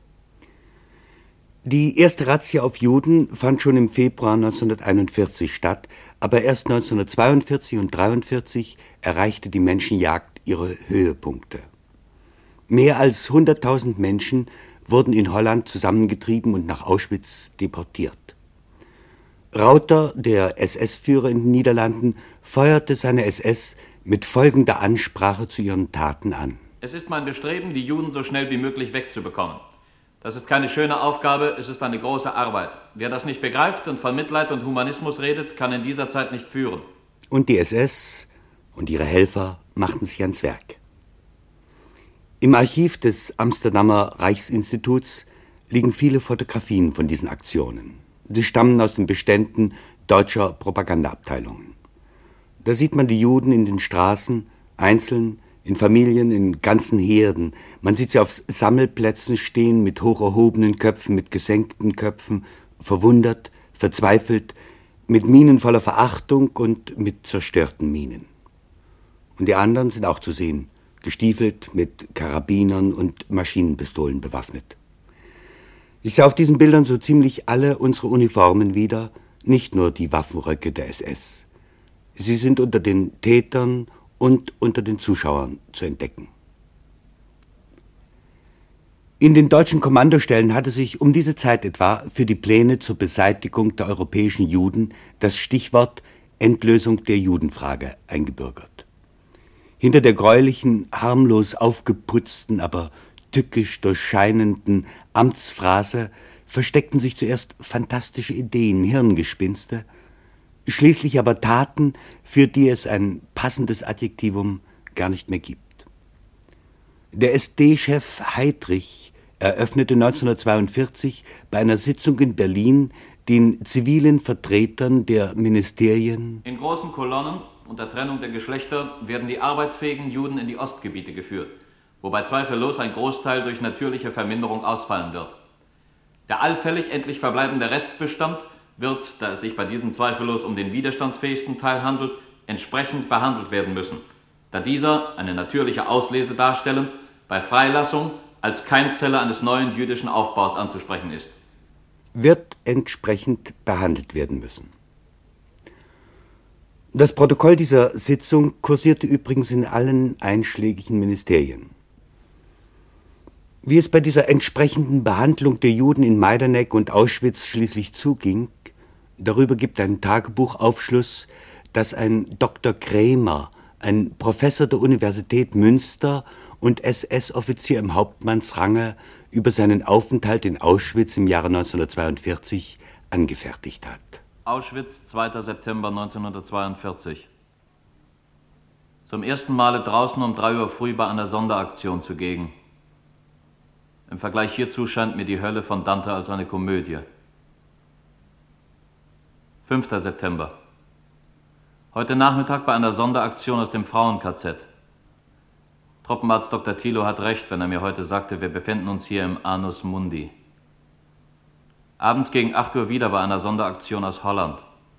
Die erste Razzia auf Juden fand schon im Februar neunzehnhunderteinundvierzig statt, aber erst neunzehnhundertzweiundvierzig und neunzehnhundertdreiundvierzig erreichte die Menschenjagd ihre Höhepunkte. Mehr als hunderttausend Menschen wurden in Holland zusammengetrieben und nach Auschwitz deportiert. Rauter, der S S-Führer in den Niederlanden, feuerte seine S S mit folgender Ansprache zu ihren Taten an. Es ist mein Bestreben, die Juden so schnell wie möglich wegzubekommen. Das ist keine schöne Aufgabe, es ist eine große Arbeit. Wer das nicht begreift und von Mitleid und Humanismus redet, kann in dieser Zeit nicht führen. Und die S S und ihre Helfer machten sich ans Werk. Im Archiv des Amsterdamer Reichsinstituts liegen viele Fotografien von diesen Aktionen. Sie stammen aus den Beständen deutscher Propagandaabteilungen. Da sieht man die Juden in den Straßen, einzeln, in Familien, in ganzen Herden. Man sieht sie auf Sammelplätzen stehen mit hoch erhobenen Köpfen, mit gesenkten Köpfen, verwundert, verzweifelt, mit Mienen voller Verachtung und mit zerstörten Mienen. Und die anderen sind auch zu sehen, gestiefelt, mit Karabinern und Maschinenpistolen bewaffnet. Ich sah auf diesen Bildern so ziemlich alle unsere Uniformen wieder, nicht nur die Waffenröcke der S S. Sie sind unter den Tätern und unter den Zuschauern zu entdecken. In den deutschen Kommandostellen hatte sich um diese Zeit etwa für die Pläne zur Beseitigung der europäischen Juden das Stichwort Endlösung der Judenfrage eingebürgert. Hinter der greulichen, harmlos aufgeputzten, aber tückisch durchscheinenden Amtsphrase versteckten sich zuerst fantastische Ideen, Hirngespinste, schließlich aber Taten, für die es ein passendes Adjektivum gar nicht mehr gibt. Der S D-Chef Heydrich eröffnete neunzehnhundertzweiundvierzig bei einer Sitzung in Berlin den zivilen Vertretern der Ministerien: In großen Kolonnen unter Trennung der Geschlechter werden die arbeitsfähigen Juden in die Ostgebiete geführt, wobei zweifellos ein Großteil durch natürliche Verminderung ausfallen wird. Der allfällig endlich verbleibende Restbestand wird, da es sich bei diesem zweifellos um den widerstandsfähigsten Teil handelt, entsprechend behandelt werden müssen, da dieser, eine natürliche Auslese darstellend, bei Freilassung als Keimzelle eines neuen jüdischen Aufbaus anzusprechen ist. Wird entsprechend behandelt werden müssen. Das Protokoll dieser Sitzung kursierte übrigens in allen einschlägigen Ministerien. Wie es bei dieser entsprechenden Behandlung der Juden in Majdanek und Auschwitz schließlich zuging, darüber gibt ein Tagebuchaufschluss, dass ein Doktor Krämer, ein Professor der Universität Münster und S S-Offizier im Hauptmannsrange, über seinen Aufenthalt in Auschwitz im Jahre neunzehnhundertzweiundvierzig angefertigt hat. Auschwitz, zweiter September neunzehnhundertzweiundvierzig. Zum ersten Male draußen um drei Uhr früh bei einer Sonderaktion zugegen. Im Vergleich hierzu scheint mir die Hölle von Dante als eine Komödie. fünfter September. Heute Nachmittag bei einer Sonderaktion aus dem Frauen-K Z. Truppenarzt Doktor Thilo hat recht, wenn er mir heute sagte, wir befinden uns hier im Anus Mundi. Abends gegen acht Uhr wieder bei einer Sonderaktion aus Holland.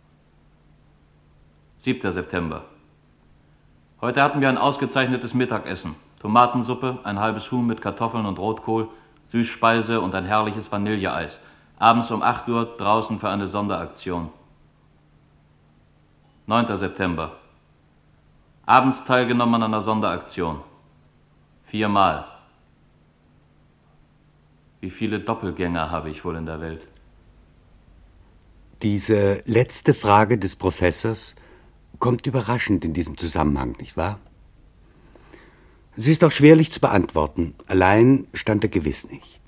siebter September. Heute hatten wir ein ausgezeichnetes Mittagessen. Tomatensuppe, ein halbes Huhn mit Kartoffeln und Rotkohl, Süßspeise und ein herrliches Vanilleeis. Abends um acht Uhr draußen für eine Sonderaktion. neunter September. Abends teilgenommen an einer Sonderaktion. Viermal. Wie viele Doppelgänger habe ich wohl in der Welt? Diese letzte Frage des Professors kommt überraschend in diesem Zusammenhang, nicht wahr? Sie ist auch schwerlich zu beantworten, allein stand er gewiss nicht.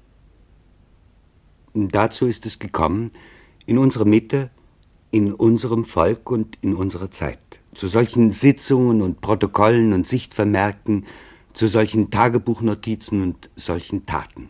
Dazu ist es gekommen, in unserer Mitte, in unserem Volk und in unserer Zeit, zu solchen Sitzungen und Protokollen und Sichtvermerken, zu solchen Tagebuchnotizen und solchen Taten.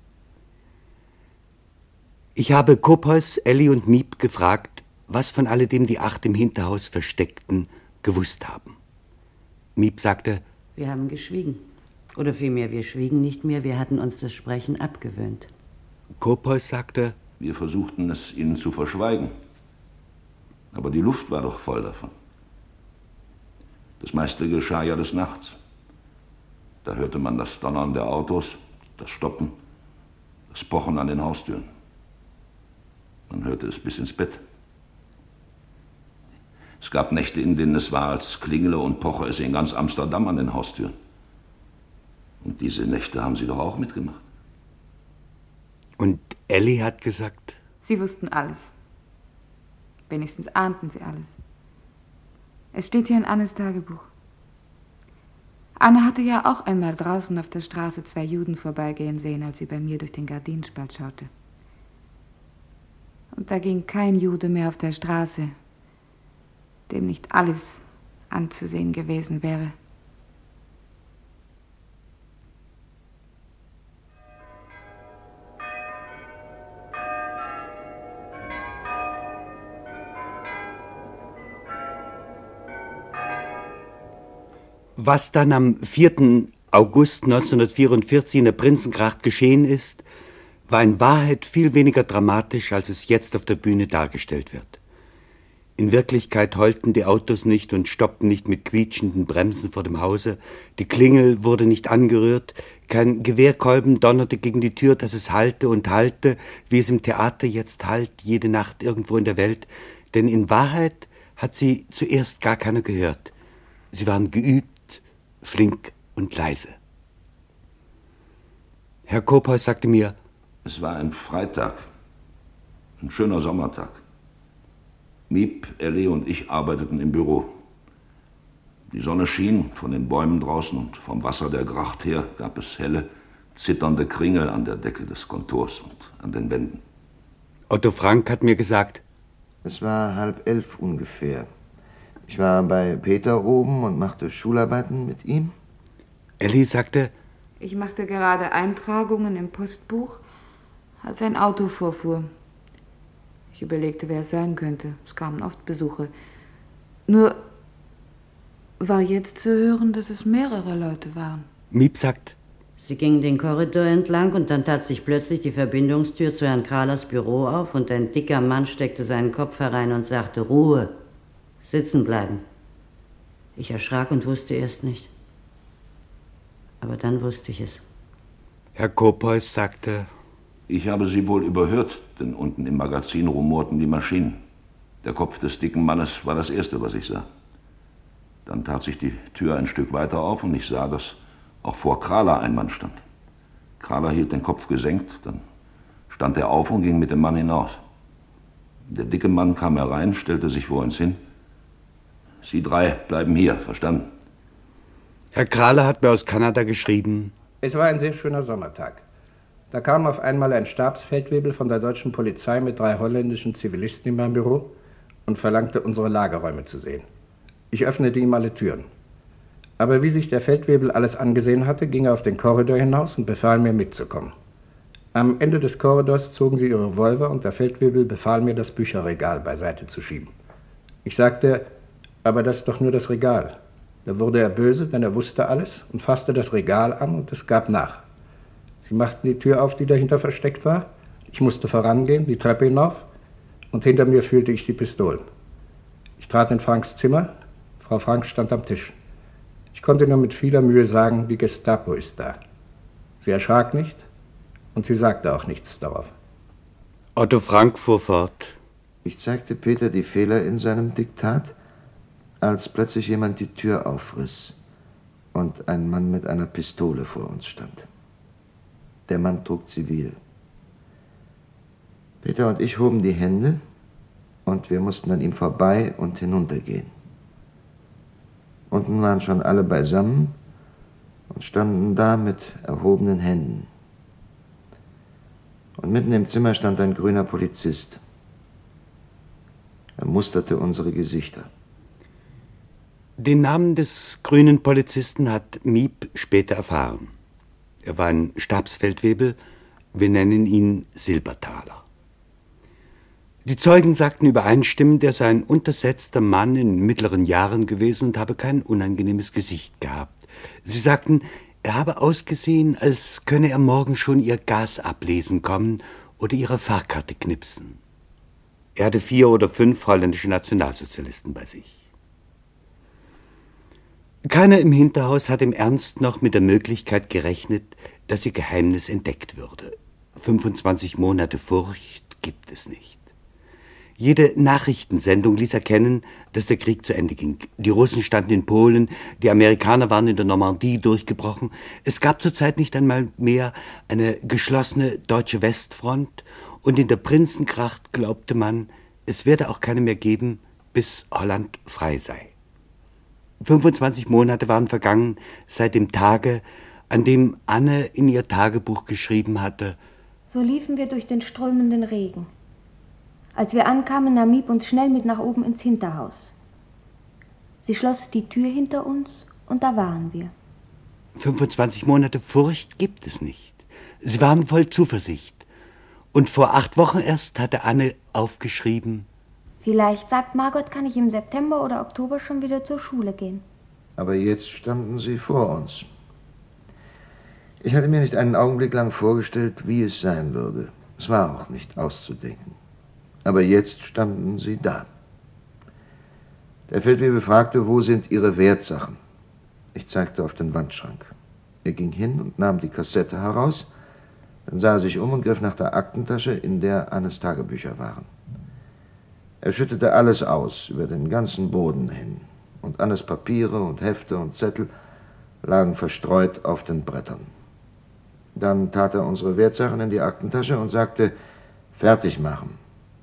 Ich habe Koophuis, Elli und Miep gefragt, was von alledem die acht im Hinterhaus Versteckten gewusst haben. Miep sagte, wir haben geschwiegen. Oder vielmehr, wir schwiegen nicht mehr, wir hatten uns das Sprechen abgewöhnt. Koophuis sagte, wir versuchten es ihnen zu verschweigen. Aber die Luft war doch voll davon. Das meiste geschah ja des Nachts. Da hörte man das Donnern der Autos, das Stoppen, das Pochen an den Haustüren. Man hörte es bis ins Bett. Es gab Nächte, in denen es war, als klingele und poche es in ganz Amsterdam an den Haustüren. Und diese Nächte haben Sie doch auch mitgemacht. Und Elli hat gesagt, Sie wussten alles. Wenigstens ahnten sie alles. Es steht hier in Annes Tagebuch. Anne hatte ja auch einmal draußen auf der Straße zwei Juden vorbeigehen sehen, als sie bei mir durch den Gardinenspalt schaute. Und da ging kein Jude mehr auf der Straße, dem nicht alles anzusehen gewesen wäre. Was dann am vierten August neunzehnhundertvierundvierzig in der Prinzengracht geschehen ist, war in Wahrheit viel weniger dramatisch, als es jetzt auf der Bühne dargestellt wird. In Wirklichkeit heulten die Autos nicht und stoppten nicht mit quietschenden Bremsen vor dem Hause, die Klingel wurde nicht angerührt, kein Gewehrkolben donnerte gegen die Tür, dass es hallte und hallte, wie es im Theater jetzt hallt, jede Nacht irgendwo in der Welt, denn in Wahrheit hat sie zuerst gar keiner gehört. Sie waren geübt, flink und leise. Herr Koophuis sagte mir, es war ein Freitag, ein schöner Sommertag. Miep, Elli und ich arbeiteten im Büro. Die Sonne schien von den Bäumen draußen und vom Wasser der Gracht her gab es helle, zitternde Kringel an der Decke des Kontors und an den Wänden. Otto Frank hat mir gesagt, es war halb elf ungefähr. Ich war bei Peter oben und machte Schularbeiten mit ihm. Elli sagte, ich machte gerade Eintragungen im Postbuch, als ein Auto vorfuhr. Ich überlegte, wer es sein könnte. Es kamen oft Besuche. Nur war jetzt zu hören, dass es mehrere Leute waren. Miep sagt, sie gingen den Korridor entlang und dann tat sich plötzlich die Verbindungstür zu Herrn Krahlers Büro auf und ein dicker Mann steckte seinen Kopf herein und sagte, Ruhe. Sitzen bleiben. Ich erschrak und wusste erst nicht. Aber dann wusste ich es. Herr Koophuis sagte, ich habe Sie wohl überhört, denn unten im Magazin rumorten die Maschinen. Der Kopf des dicken Mannes war das Erste, was ich sah. Dann tat sich die Tür ein Stück weiter auf und ich sah, dass auch vor Krahler ein Mann stand. Krahler hielt den Kopf gesenkt, dann stand er auf und ging mit dem Mann hinaus. Der dicke Mann kam herein, stellte sich vor uns hin. Sie drei bleiben hier, verstanden? Herr Krahler hat mir aus Kanada geschrieben. Es war ein sehr schöner Sommertag. Da kam auf einmal ein Stabsfeldwebel von der deutschen Polizei mit drei holländischen Zivilisten in mein Büro und verlangte, unsere Lagerräume zu sehen. Ich öffnete ihm alle Türen. Aber wie sich der Feldwebel alles angesehen hatte, ging er auf den Korridor hinaus und befahl mir mitzukommen. Am Ende des Korridors zogen sie ihre Revolver und der Feldwebel befahl mir, das Bücherregal beiseite zu schieben. Ich sagte, aber das ist doch nur das Regal. Da wurde er böse, denn er wusste alles und fasste das Regal an und es gab nach. Sie machten die Tür auf, die dahinter versteckt war. Ich musste vorangehen, die Treppe hinauf und hinter mir fühlte ich die Pistolen. Ich trat in Franks Zimmer. Frau Frank stand am Tisch. Ich konnte nur mit vieler Mühe sagen, die Gestapo ist da. Sie erschrak nicht und sie sagte auch nichts darauf. Otto Frank fuhr fort. Ich zeigte Peter die Fehler in seinem Diktat, als plötzlich jemand die Tür aufriss und ein Mann mit einer Pistole vor uns stand. Der Mann trug Zivil. Peter und ich hoben die Hände und wir mussten an ihm vorbei und hinuntergehen. Unten waren schon alle beisammen und standen da mit erhobenen Händen. Und mitten im Zimmer stand ein grüner Polizist. Er musterte unsere Gesichter. Den Namen des grünen Polizisten hat Miep später erfahren. Er war ein Stabsfeldwebel, wir nennen ihn Silbertaler. Die Zeugen sagten übereinstimmend, er sei ein untersetzter Mann in mittleren Jahren gewesen und habe kein unangenehmes Gesicht gehabt. Sie sagten, er habe ausgesehen, als könne er morgen schon ihr Gas ablesen kommen oder ihre Fahrkarte knipsen. Er hatte vier oder fünf holländische Nationalsozialisten bei sich. Keiner im Hinterhaus hat im Ernst noch mit der Möglichkeit gerechnet, dass ihr Geheimnis entdeckt würde. fünfundzwanzig Monate Furcht gibt es nicht. Jede Nachrichtensendung ließ erkennen, dass der Krieg zu Ende ging. Die Russen standen in Polen, die Amerikaner waren in der Normandie durchgebrochen. Es gab zurzeit nicht einmal mehr eine geschlossene deutsche Westfront und in der Prinzengracht glaubte man, es werde auch keine mehr geben, bis Holland frei sei. fünfundzwanzig Monate waren vergangen seit dem Tage, an dem Anne in ihr Tagebuch geschrieben hatte: So liefen wir durch den strömenden Regen. Als wir ankamen, nahm Miep uns schnell mit nach oben ins Hinterhaus. Sie schloss die Tür hinter uns und da waren wir. fünfundzwanzig Monate Furcht gibt es nicht. Sie waren voll Zuversicht. Und vor acht Wochen erst hatte Anne aufgeschrieben: Vielleicht, sagt Margot, kann ich im September oder Oktober schon wieder zur Schule gehen. Aber jetzt standen sie vor uns. Ich hatte mir nicht einen Augenblick lang vorgestellt, wie es sein würde. Es war auch nicht auszudenken. Aber jetzt standen sie da. Der Feldwebel fragte, wo sind Ihre Wertsachen? Ich zeigte auf den Wandschrank. Er ging hin und nahm die Kassette heraus, dann sah er sich um und griff nach der Aktentasche, in der Annes Tagebücher waren. Er schüttete alles aus, über den ganzen Boden hin, und Annes Papiere und Hefte und Zettel lagen verstreut auf den Brettern. Dann tat er unsere Wertsachen in die Aktentasche und sagte, fertig machen.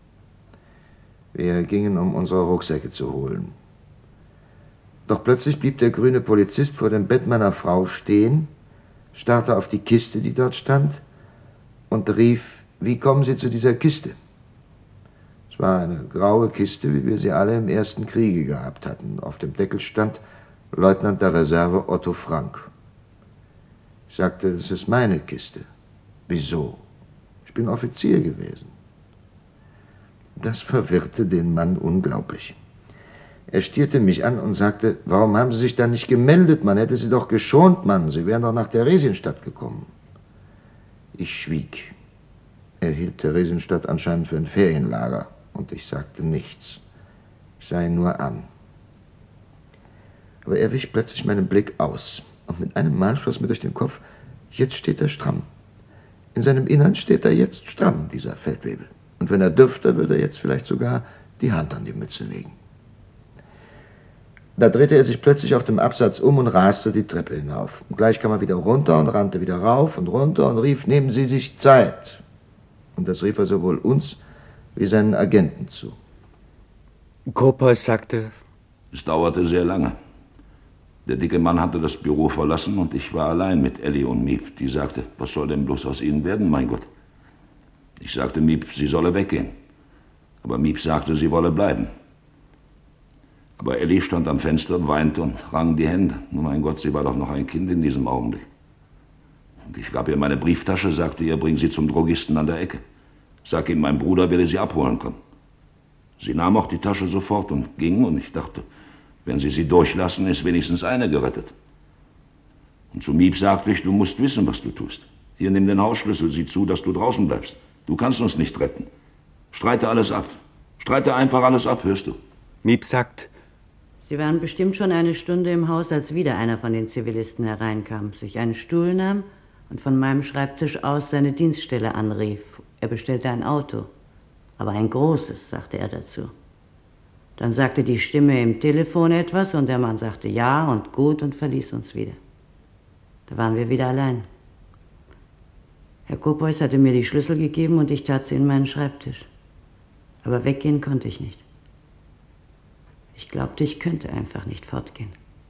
Wir gingen, um unsere Rucksäcke zu holen. Doch plötzlich blieb der grüne Polizist vor dem Bett meiner Frau stehen, starrte auf die Kiste, die dort stand, und rief, wie kommen Sie zu dieser Kiste? Es war eine graue Kiste, wie wir sie alle im Ersten Kriege gehabt hatten. Auf dem Deckel stand Leutnant der Reserve Otto Frank. Ich sagte, das ist meine Kiste. Wieso? Ich bin Offizier gewesen. Das verwirrte den Mann unglaublich. Er stierte mich an und sagte, warum haben Sie sich da nicht gemeldet? Man hätte Sie doch geschont, Mann. Sie wären doch nach Theresienstadt gekommen. Ich schwieg. Er hielt Theresienstadt anscheinend für ein Ferienlager und ich sagte nichts. Ich sah ihn nur an. Aber er wich plötzlich meinen Blick aus und mit einem Mal schoss mir durch den Kopf, jetzt steht er stramm. In seinem Innern steht er jetzt stramm, dieser Feldwebel. Und wenn er dürfte, würde er jetzt vielleicht sogar die Hand an die Mütze legen. Da drehte er sich plötzlich auf dem Absatz um und raste die Treppe hinauf. Und gleich kam er wieder runter und rannte wieder rauf und runter und rief, nehmen Sie sich Zeit. Und das rief er sowohl uns wie seinen Agenten zu. Koophuis sagte, es dauerte sehr lange. Der dicke Mann hatte das Büro verlassen und ich war allein mit Elli und Miep. Die sagte, was soll denn bloß aus Ihnen werden, mein Gott? Ich sagte Miep, sie solle weggehen. Aber Miep sagte, sie wolle bleiben. Aber Elli stand am Fenster, weinte und rang die Hände. Nur mein Gott, sie war doch noch ein Kind in diesem Augenblick. Und ich gab ihr meine Brieftasche, sagte ihr, bring sie zum Drogisten an der Ecke. Sag ihm, mein Bruder werde sie abholen kommen. Sie nahm auch die Tasche sofort und ging, und ich dachte, wenn sie sie durchlassen, ist wenigstens eine gerettet. Und zu Miep sagte ich, du musst wissen, was du tust. Hier, nimm den Hausschlüssel, sieh zu, dass du draußen bleibst. Du kannst uns nicht retten. Streite alles ab. Streite einfach alles ab, hörst du? Miep sagt, Sie waren bestimmt schon eine Stunde im Haus, als wieder einer von den Zivilisten hereinkam, sich einen Stuhl nahm und von meinem Schreibtisch aus seine Dienststelle anrief. Er bestellte ein Auto, aber ein großes, sagte er dazu. Dann sagte die Stimme im Telefon etwas und der Mann sagte ja und gut und verließ uns wieder. Da waren wir wieder allein. Herr Koophuis hatte mir die Schlüssel gegeben und ich tat sie in meinen Schreibtisch. Aber weggehen konnte ich nicht. Ich glaubte, ich könnte einfach nicht fortgehen.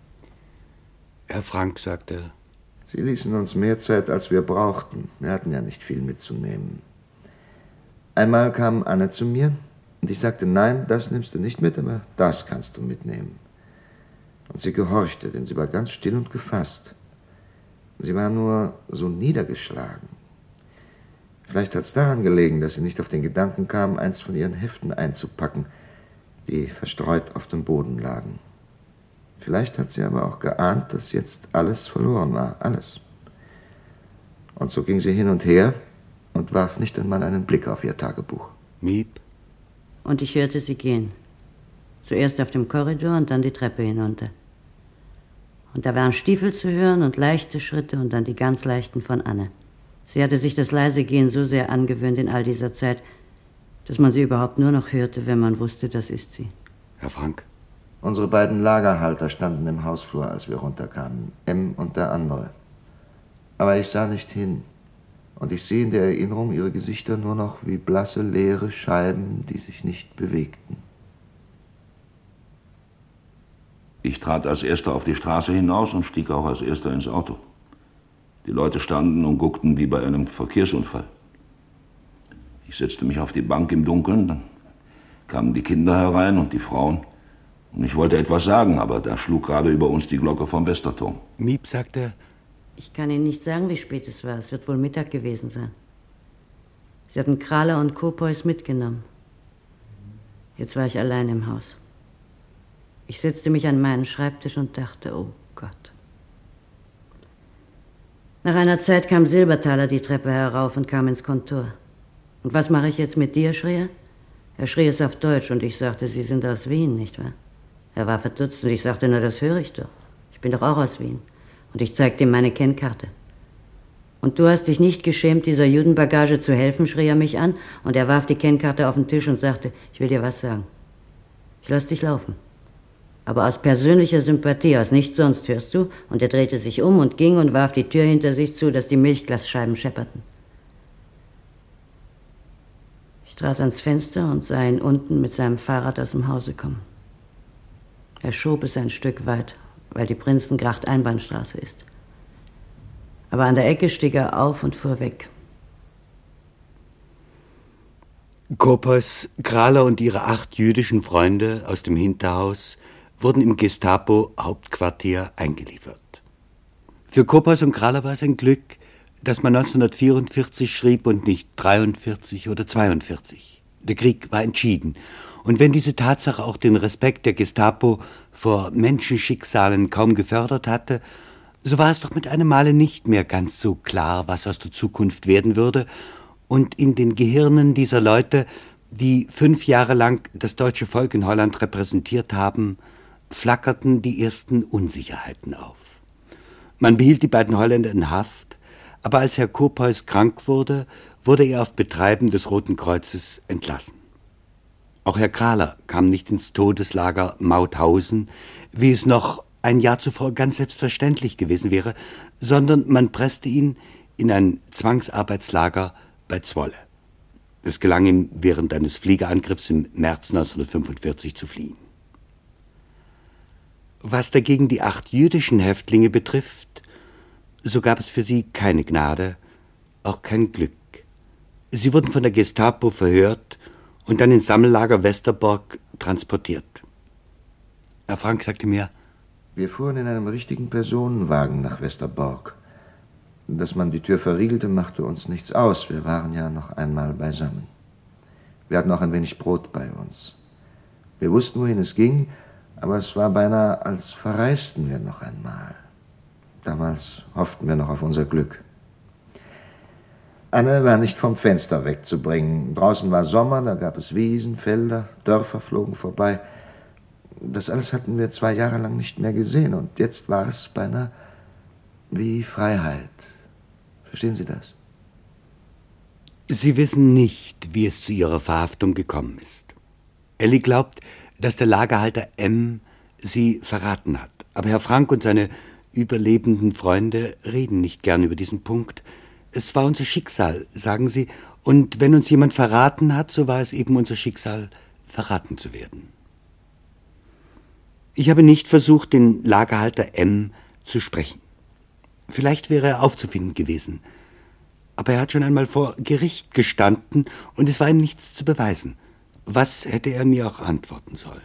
Herr Frank sagte, Sie ließen uns mehr Zeit, als wir brauchten. Wir hatten ja nicht viel mitzunehmen. Einmal kam Anne zu mir und ich sagte, nein, das nimmst du nicht mit, aber das kannst du mitnehmen. Und sie gehorchte, denn sie war ganz still und gefasst. Sie war nur so niedergeschlagen. Vielleicht hat es daran gelegen, dass sie nicht auf den Gedanken kam, eins von ihren Heften einzupacken, die verstreut auf dem Boden lagen. Vielleicht hat sie aber auch geahnt, dass jetzt alles verloren war, alles. Und so ging sie hin und her und warf nicht einmal einen Blick auf ihr Tagebuch. Miep. Und ich hörte sie gehen. Zuerst auf dem Korridor und dann die Treppe hinunter. Und da waren Stiefel zu hören und leichte Schritte und dann die ganz leichten von Anne. Sie hatte sich das leise Gehen so sehr angewöhnt in all dieser Zeit, dass man sie überhaupt nur noch hörte, wenn man wusste, das ist sie. Herr Frank. Unsere beiden Lagerhalter standen im Hausflur, als wir runterkamen, M und der andere. Aber ich sah nicht hin. Und ich sehe in der Erinnerung ihre Gesichter nur noch wie blasse, leere Scheiben, die sich nicht bewegten. Ich trat als Erster auf die Straße hinaus und stieg auch als Erster ins Auto. Die Leute standen und guckten wie bei einem Verkehrsunfall. Ich setzte mich auf die Bank im Dunkeln, dann kamen die Kinder herein und die Frauen. Und ich wollte etwas sagen, aber da schlug gerade über uns die Glocke vom Westerturm. Miep sagte, ich kann Ihnen nicht sagen, wie spät es war. Es wird wohl Mittag gewesen sein. Sie hatten Kraler und Koophuis mitgenommen. Jetzt war ich allein im Haus. Ich setzte mich an meinen Schreibtisch und dachte, oh Gott. Nach einer Zeit kam Silbertaler die Treppe herauf und kam ins Kontor. Und was mache ich jetzt mit dir, schrie er? Er schrie es auf Deutsch und ich sagte, Sie sind aus Wien, nicht wahr? Er war verdutzt und ich sagte, na, das höre ich doch. Ich bin doch auch aus Wien. Und ich zeigte ihm meine Kennkarte. Und du hast dich nicht geschämt, dieser Judenbagage zu helfen, schrie er mich an. Und er warf die Kennkarte auf den Tisch und sagte, ich will dir was sagen. Ich lass dich laufen. Aber aus persönlicher Sympathie, aus nichts sonst, hörst du? Und er drehte sich um und ging und warf die Tür hinter sich zu, dass die Milchglasscheiben schepperten. Ich trat ans Fenster und sah ihn unten mit seinem Fahrrad aus dem Hause kommen. Er schob es ein Stück weit, weil die Prinzengracht-Einbahnstraße ist. Aber an der Ecke stieg er auf und fuhr weg. Koophuis, Kraler und ihre acht jüdischen Freunde aus dem Hinterhaus wurden im Gestapo-Hauptquartier eingeliefert. Für Koophuis und Kraler war es ein Glück, dass man neunzehnhundertvierundvierzig schrieb und nicht dreiundvierzig oder zweiundvierzig. Der Krieg war entschieden. Und wenn diese Tatsache auch den Respekt der Gestapo vor Menschenschicksalen kaum gefördert hatte, so war es doch mit einem Male nicht mehr ganz so klar, was aus der Zukunft werden würde. Und in den Gehirnen dieser Leute, die fünf Jahre lang das deutsche Volk in Holland repräsentiert haben, flackerten die ersten Unsicherheiten auf. Man behielt die beiden Holländer in Haft, aber als Herr Koophuis krank wurde, wurde er auf Betreiben des Roten Kreuzes entlassen. Auch Herr Kraler kam nicht ins Todeslager Mauthausen, wie es noch ein Jahr zuvor ganz selbstverständlich gewesen wäre, sondern man presste ihn in ein Zwangsarbeitslager bei Zwolle. Es gelang ihm, während eines Fliegerangriffs im März neunzehnhundertfünfundvierzig zu fliehen. Was dagegen die acht jüdischen Häftlinge betrifft, so gab es für sie keine Gnade, auch kein Glück. Sie wurden von der Gestapo verhört und dann ins Sammellager Westerbork transportiert. Herr Frank sagte mir, wir fuhren in einem richtigen Personenwagen nach Westerbork. Dass man die Tür verriegelte, machte uns nichts aus. Wir waren ja noch einmal beisammen. Wir hatten auch ein wenig Brot bei uns. Wir wussten, wohin es ging, aber es war beinahe, als verreisten wir noch einmal. Damals hofften wir noch auf unser Glück. Anne war nicht vom Fenster wegzubringen. Draußen war Sommer, da gab es Wiesen, Felder, Dörfer flogen vorbei. Das alles hatten wir zwei Jahre lang nicht mehr gesehen und jetzt war es beinahe wie Freiheit. Verstehen Sie das? Sie wissen nicht, wie es zu Ihrer Verhaftung gekommen ist. Elli glaubt, dass der Lagerhalter M. Sie verraten hat. Aber Herr Frank und seine überlebenden Freunde reden nicht gern über diesen Punkt. Es war unser Schicksal, sagen sie, und wenn uns jemand verraten hat, so war es eben unser Schicksal, verraten zu werden. Ich habe nicht versucht, den Lagerhalter M. zu sprechen. Vielleicht wäre er aufzufinden gewesen. Aber er hat schon einmal vor Gericht gestanden und es war ihm nichts zu beweisen. Was hätte er mir auch antworten sollen?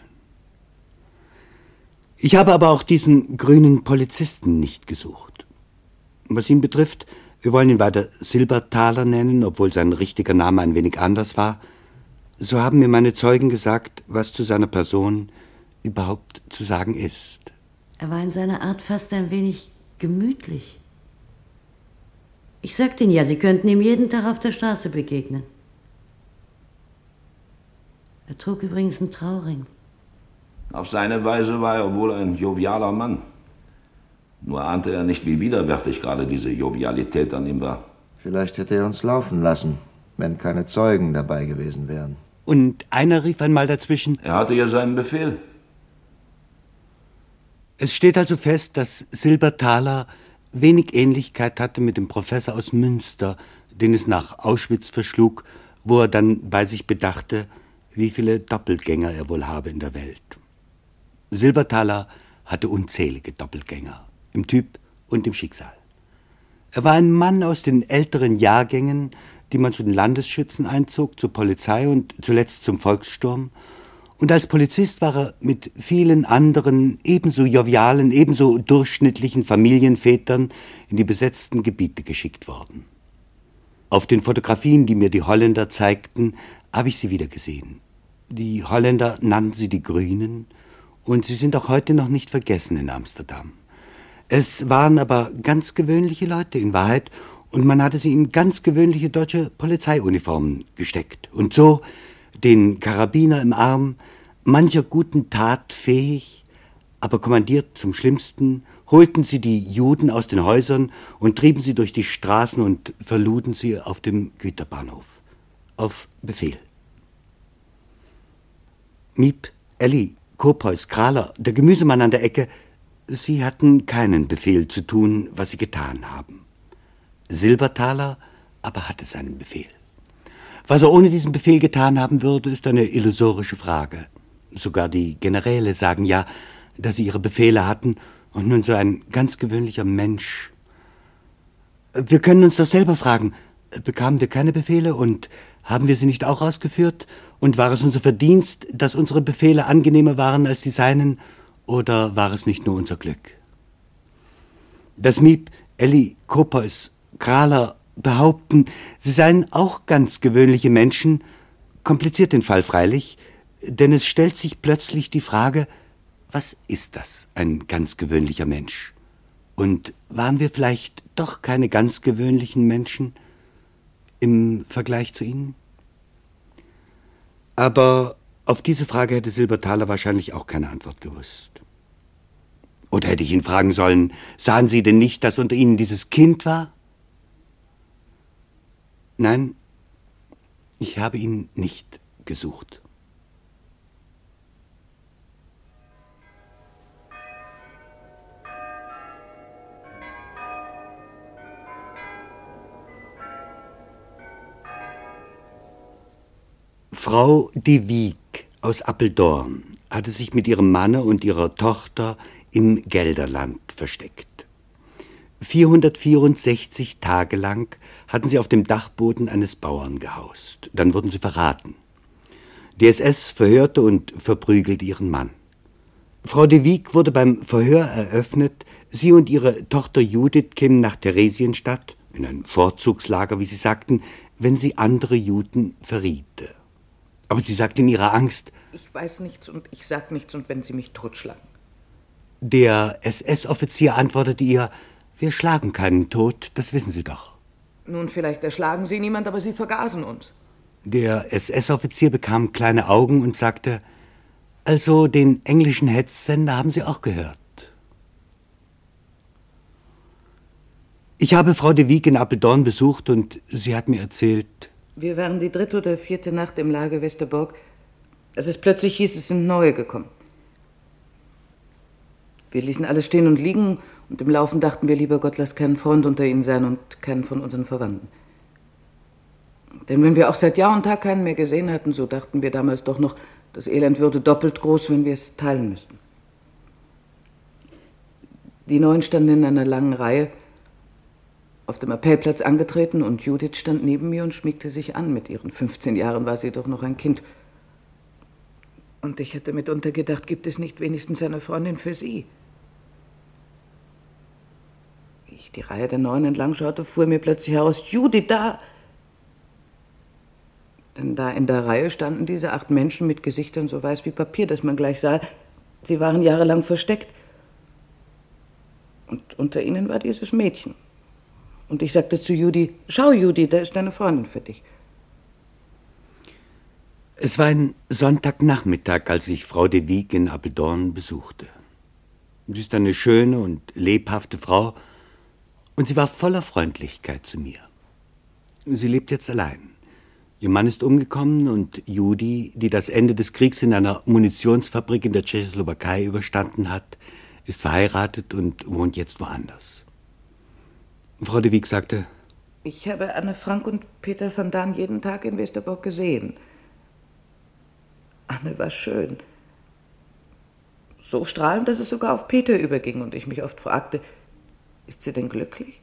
Ich habe aber auch diesen grünen Polizisten nicht gesucht. Was ihn betrifft, wir wollen ihn weiter Silbertaler nennen, obwohl sein richtiger Name ein wenig anders war, so haben mir meine Zeugen gesagt, was zu seiner Person überhaupt zu sagen ist. Er war in seiner Art fast ein wenig gemütlich. Ich sagte Ihnen ja, Sie könnten ihm jeden Tag auf der Straße begegnen. Er trug übrigens einen Trauring. Auf seine Weise war er wohl ein jovialer Mann. Nur ahnte er nicht, wie widerwärtig gerade diese Jovialität an ihm war. Vielleicht hätte er uns laufen lassen, wenn keine Zeugen dabei gewesen wären. Und einer rief einmal dazwischen: Er hatte ja seinen Befehl. Es steht also fest, dass Silbertaler wenig Ähnlichkeit hatte mit dem Professor aus Münster, den es nach Auschwitz verschlug, wo er dann bei sich bedachte, wie viele Doppelgänger er wohl habe in der Welt. Silbertaler hatte unzählige Doppelgänger, im Typ und im Schicksal. Er war ein Mann aus den älteren Jahrgängen, die man zu den Landesschützen einzog, zur Polizei und zuletzt zum Volkssturm. Und als Polizist war er mit vielen anderen ebenso jovialen, ebenso durchschnittlichen Familienvätern in die besetzten Gebiete geschickt worden. Auf den Fotografien, die mir die Holländer zeigten, habe ich sie wieder gesehen. Die Holländer nannten sie die Grünen und sie sind auch heute noch nicht vergessen in Amsterdam. Es waren aber ganz gewöhnliche Leute in Wahrheit und man hatte sie in ganz gewöhnliche deutsche Polizeiuniformen gesteckt. Und so, den Karabiner im Arm, mancher guten Tat fähig, aber kommandiert zum Schlimmsten, holten sie die Juden aus den Häusern und trieben sie durch die Straßen und verluden sie auf dem Güterbahnhof. Auf Befehl. Miep, Elli, Kopeus, Kraler, der Gemüsemann an der Ecke, sie hatten keinen Befehl zu tun, was sie getan haben. Silbertaler aber hatte seinen Befehl. Was er ohne diesen Befehl getan haben würde, ist eine illusorische Frage. Sogar die Generäle sagen ja, dass sie ihre Befehle hatten und nun so ein ganz gewöhnlicher Mensch. Wir können uns das selber fragen. Bekamen wir keine Befehle und haben wir sie nicht auch ausgeführt? Und war es unser Verdienst, dass unsere Befehle angenehmer waren als die seinen, oder war es nicht nur unser Glück? Dass Miep, Elli, Kopeus, Kraler behaupten, sie seien auch ganz gewöhnliche Menschen, kompliziert den Fall freilich, denn es stellt sich plötzlich die Frage, was ist das, ein ganz gewöhnlicher Mensch? Und waren wir vielleicht doch keine ganz gewöhnlichen Menschen im Vergleich zu ihnen? Aber auf diese Frage hätte Silbertaler wahrscheinlich auch keine Antwort gewusst. Oder hätte ich ihn fragen sollen, sahen Sie denn nicht, dass unter Ihnen dieses Kind war? Nein, ich habe ihn nicht gesucht. Frau de Wiek aus Apeldoorn hatte sich mit ihrem Manne und ihrer Tochter im Gelderland versteckt. vierhundertvierundsechzig Tage lang hatten sie auf dem Dachboden eines Bauern gehaust. Dann wurden sie verraten. Die S S verhörte und verprügelte ihren Mann. Frau de Wiek wurde beim Verhör eröffnet, sie und ihre Tochter Judith kämen nach Theresienstadt, in ein Vorzugslager, wie sie sagten, wenn sie andere Juden verriete. Aber sie sagte in ihrer Angst: Ich weiß nichts und ich sag nichts, und wenn Sie mich totschlagen. Der S S-Offizier antwortete ihr: Wir schlagen keinen tot, das wissen Sie doch. Nun, vielleicht erschlagen Sie niemand, aber Sie vergasen uns. Der S S-Offizier bekam kleine Augen und sagte: Also, den englischen Hetzsender haben Sie auch gehört. Ich habe Frau de Wiek in Apeldoorn besucht und sie hat mir erzählt... Wir waren die dritte oder vierte Nacht im Lager Westerbork, als es plötzlich hieß, es sind Neue gekommen. Wir ließen alles stehen und liegen, und im Laufen dachten wir, lieber Gott, lass keinen Freund unter ihnen sein und keinen von unseren Verwandten. Denn wenn wir auch seit Jahr und Tag keinen mehr gesehen hatten, so dachten wir damals doch noch, das Elend würde doppelt groß, wenn wir es teilen müssten. Die Neuen standen in einer langen Reihe, auf dem Appellplatz angetreten, und Judith stand neben mir und schmiegte sich an. Mit ihren fünfzehn Jahren war sie doch noch ein Kind. Und ich hatte mitunter gedacht, gibt es nicht wenigstens eine Freundin für sie? Wie ich die Reihe der Neuen entlang schaute, fuhr mir plötzlich heraus: Judith, da! Denn da in der Reihe standen diese acht Menschen mit Gesichtern so weiß wie Papier, dass man gleich sah, sie waren jahrelang versteckt. Und unter ihnen war dieses Mädchen. Und ich sagte zu Judy: Schau, Judy, da ist eine Freundin für dich. Es war ein Sonntagnachmittag, als ich Frau de Wiek in Apeldoorn besuchte. Sie ist eine schöne und lebhafte Frau, und sie war voller Freundlichkeit zu mir. Sie lebt jetzt allein. Ihr Mann ist umgekommen, und Judy, die das Ende des Kriegs in einer Munitionsfabrik in der Tschechoslowakei überstanden hat, ist verheiratet und wohnt jetzt woanders. Frau de Wiek sagte: Ich habe Anne Frank und Peter van Daan jeden Tag in Westerbork gesehen. Anne war schön. So strahlend, dass es sogar auf Peter überging und ich mich oft fragte, ist sie denn glücklich?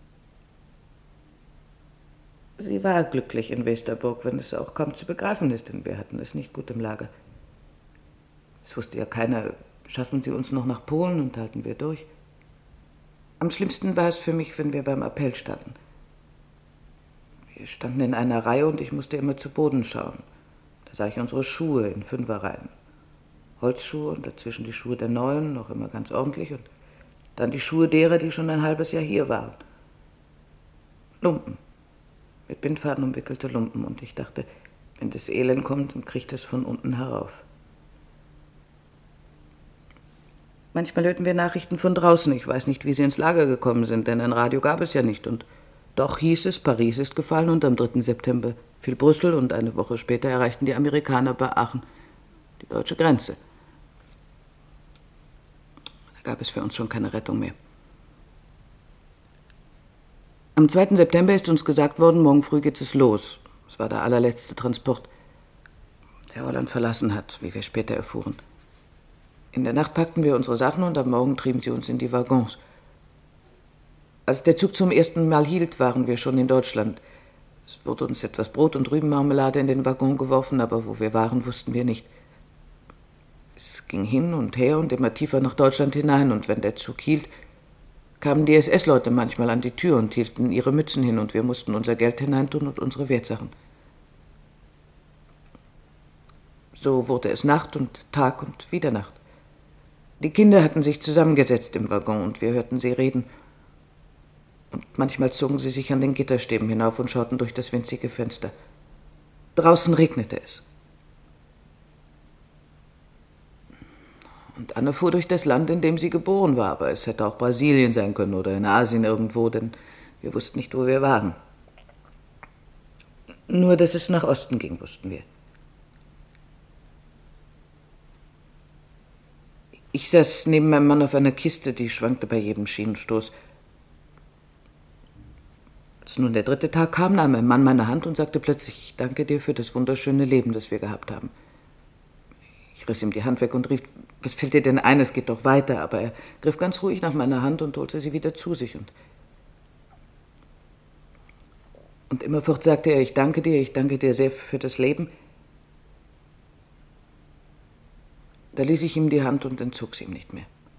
Sie war glücklich in Westerbork, wenn es auch kaum zu begreifen ist, denn wir hatten es nicht gut im Lager. Es wusste ja keiner, schaffen sie uns noch nach Polen und halten wir durch. Am schlimmsten war es für mich, wenn wir beim Appell standen. Wir standen in einer Reihe und ich musste immer zu Boden schauen. Da sah ich unsere Schuhe in Fünferreihen. Holzschuhe und dazwischen die Schuhe der Neuen, noch immer ganz ordentlich, und dann die Schuhe derer, die schon ein halbes Jahr hier waren. Lumpen. Mit Bindfaden umwickelte Lumpen. Und ich dachte, wenn das Elend kommt, dann kriegt es von unten herauf. Manchmal hörten wir Nachrichten von draußen. Ich weiß nicht, wie sie ins Lager gekommen sind, denn ein Radio gab es ja nicht. Und doch hieß es, Paris ist gefallen, und am dritten September fiel Brüssel, und eine Woche später erreichten die Amerikaner bei Aachen die deutsche Grenze. Da gab es für uns schon keine Rettung mehr. Am zweiten September ist uns gesagt worden, morgen früh geht es los. Es war der allerletzte Transport, der Holland verlassen hat, wie wir später erfuhren. In der Nacht packten wir unsere Sachen und am Morgen trieben sie uns in die Waggons. Als der Zug zum ersten Mal hielt, waren wir schon in Deutschland. Es wurde uns etwas Brot und Rübenmarmelade in den Waggon geworfen, aber wo wir waren, wussten wir nicht. Es ging hin und her und immer tiefer nach Deutschland hinein, und wenn der Zug hielt, kamen die S S-Leute manchmal an die Tür und hielten ihre Mützen hin, und wir mussten unser Geld hineintun und unsere Wertsachen. So wurde es Nacht und Tag und wieder Nacht. Die Kinder hatten sich zusammengesetzt im Waggon, und wir hörten sie reden. Und manchmal zogen sie sich an den Gitterstäben hinauf und schauten durch das winzige Fenster. Draußen regnete es. Und Anne fuhr durch das Land, in dem sie geboren war, aber es hätte auch Brasilien sein können oder in Asien irgendwo, denn wir wussten nicht, wo wir waren. Nur, dass es nach Osten ging, wussten wir. Ich saß neben meinem Mann auf einer Kiste, die schwankte bei jedem Schienenstoß. Es Als nun der dritte Tag kam, nahm ein Mann meine Hand und sagte plötzlich, ich danke dir für das wunderschöne Leben, das wir gehabt haben. Ich riss ihm die Hand weg und rief, was fällt dir denn ein, es geht doch weiter. Aber er griff ganz ruhig nach meiner Hand und holte sie wieder zu sich. Und, und immerfort sagte er, ich danke dir, ich danke dir sehr für das Leben. Da ließ ich ihm die Hand und entzog sie ihm nicht mehr.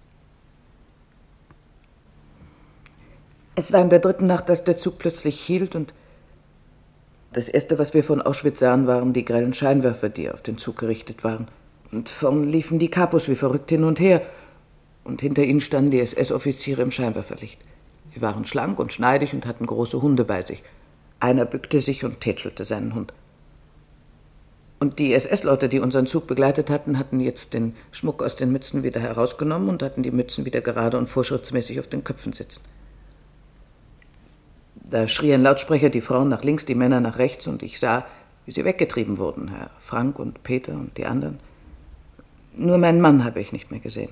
Es war in der dritten Nacht, dass der Zug plötzlich hielt und das Erste, was wir von Auschwitz sahen, waren die grellen Scheinwerfer, die auf den Zug gerichtet waren. Und vorn liefen die Kapos wie verrückt hin und her. Und hinter ihnen standen die S S-Offiziere im Scheinwerferlicht. Sie waren schlank und schneidig und hatten große Hunde bei sich. Einer bückte sich und tätschelte seinen Hund. Und die S S-Leute, die unseren Zug begleitet hatten, hatten jetzt den Schmuck aus den Mützen wieder herausgenommen und hatten die Mützen wieder gerade und vorschriftsmäßig auf den Köpfen sitzen. Da schrie ein Lautsprecher die Frauen nach links, die Männer nach rechts, und ich sah, wie sie weggetrieben wurden, Herr Frank und Peter und die anderen. Nur meinen Mann habe ich nicht mehr gesehen.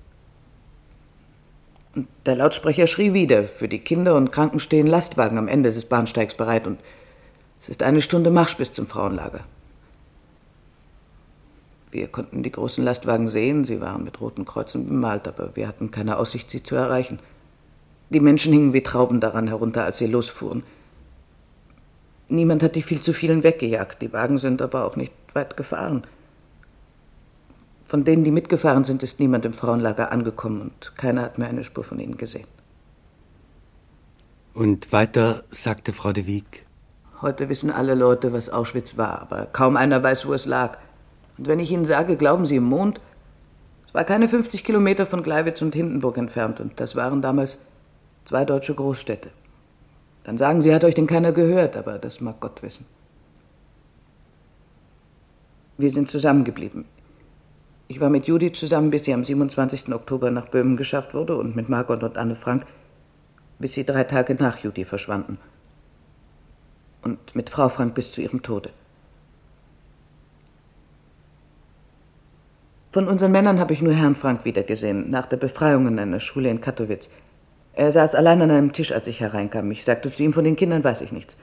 Und der Lautsprecher schrie wieder, für die Kinder und Kranken stehen Lastwagen am Ende des Bahnsteigs bereit und es ist eine Stunde Marsch bis zum Frauenlager. Wir konnten die großen Lastwagen sehen, sie waren mit roten Kreuzen bemalt, aber wir hatten keine Aussicht, sie zu erreichen. Die Menschen hingen wie Trauben daran herunter, als sie losfuhren. Niemand hat die viel zu vielen weggejagt, die Wagen sind aber auch nicht weit gefahren. Von denen, die mitgefahren sind, ist niemand im Frauenlager angekommen und keiner hat mehr eine Spur von ihnen gesehen. Und weiter sagte Frau de Wiek: Heute wissen alle Leute, was Auschwitz war, aber kaum einer weiß, wo es lag. Und wenn ich Ihnen sage, glauben Sie im Mond, es war keine fünfzig Kilometer von Gleiwitz und Hindenburg entfernt und das waren damals zwei deutsche Großstädte. Dann sagen Sie, hat euch denn keiner gehört, aber das mag Gott wissen. Wir sind zusammengeblieben. Ich war mit Judith zusammen, bis sie am siebenundzwanzigsten Oktober nach Böhmen geschafft wurde und mit Margot und Anne Frank, bis sie drei Tage nach Judith verschwanden. Und mit Frau Frank bis zu ihrem Tode. Von unseren Männern habe ich nur Herrn Frank wiedergesehen, nach der Befreiung in einer Schule in Kattowitz. Er saß allein an einem Tisch, als ich hereinkam. Ich sagte zu ihm, von den Kindern weiß ich nichts.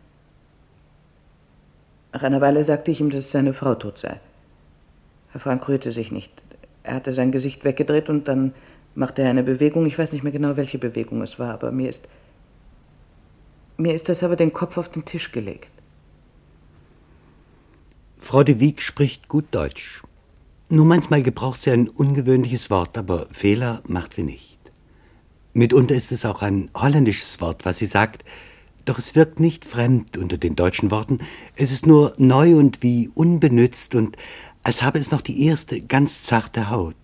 Nach einer Weile sagte ich ihm, dass seine Frau tot sei. Herr Frank rührte sich nicht. Er hatte sein Gesicht weggedreht und dann machte er eine Bewegung. Ich weiß nicht mehr genau, welche Bewegung es war, aber mir ist... Mir ist das aber den Kopf auf den Tisch gelegt. Frau de Wiek spricht gut Deutsch. Nur manchmal gebraucht sie ein ungewöhnliches Wort, aber Fehler macht sie nicht. Mitunter ist es auch ein holländisches Wort, was sie sagt, doch es wirkt nicht fremd unter den deutschen Worten. Es ist nur neu und wie unbenützt und als habe es noch die erste, ganz zarte Haut.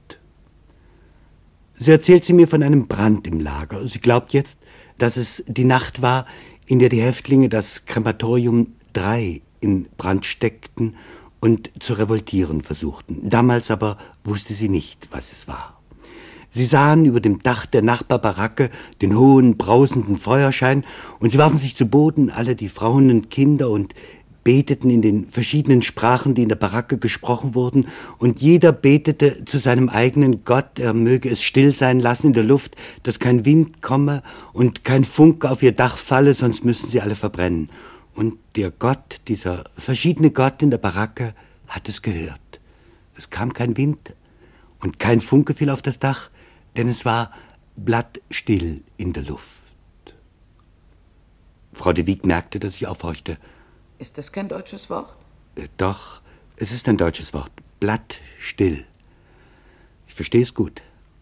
So erzählt sie mir von einem Brand im Lager. Sie glaubt jetzt, dass es die Nacht war, in der die Häftlinge das Krematorium drei in Brand steckten und zu revoltieren versuchten. Damals aber wusste sie nicht, was es war. Sie sahen über dem Dach der Nachbarbaracke den hohen, brausenden Feuerschein und sie warfen sich zu Boden, alle die Frauen und Kinder, und beteten in den verschiedenen Sprachen, die in der Baracke gesprochen wurden, und jeder betete zu seinem eigenen Gott, er möge es still sein lassen in der Luft, dass kein Wind komme und kein Funke auf ihr Dach falle, sonst müssen sie alle verbrennen. Und der Gott, dieser verschiedene Gott in der Baracke, hat es gehört. Es kam kein Wind und kein Funke fiel auf das Dach, denn es war blattstill in der Luft. Frau de Wiek merkte, dass ich aufhorchte. Ist das kein deutsches Wort? Äh, doch, es ist ein deutsches Wort. Blattstill. Ich verstehe es gut.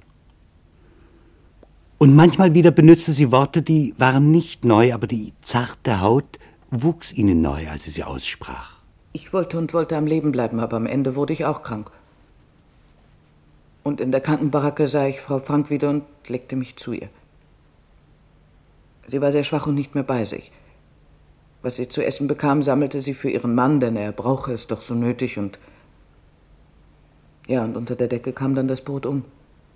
Und manchmal wieder benutzte sie Worte, die waren nicht neu, aber die zarte Haut wuchs ihnen neu, als sie sie aussprach. Ich wollte und wollte am Leben bleiben, aber am Ende wurde ich auch krank. Und in der Krankenbaracke sah ich Frau Frank wieder und legte mich zu ihr. Sie war sehr schwach und nicht mehr bei sich. Was sie zu essen bekam, sammelte sie für ihren Mann, denn er brauche es doch so nötig, und ja, und unter der Decke kam dann das Brot um.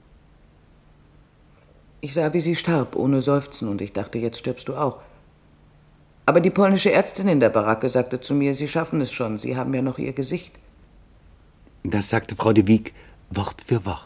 Ich sah, wie sie starb, ohne Seufzen, und ich dachte, jetzt stirbst du auch. Aber die polnische Ärztin in der Baracke sagte zu mir, sie schaffen es schon, sie haben ja noch ihr Gesicht. Das sagte Frau de Wiek Wort für Wort.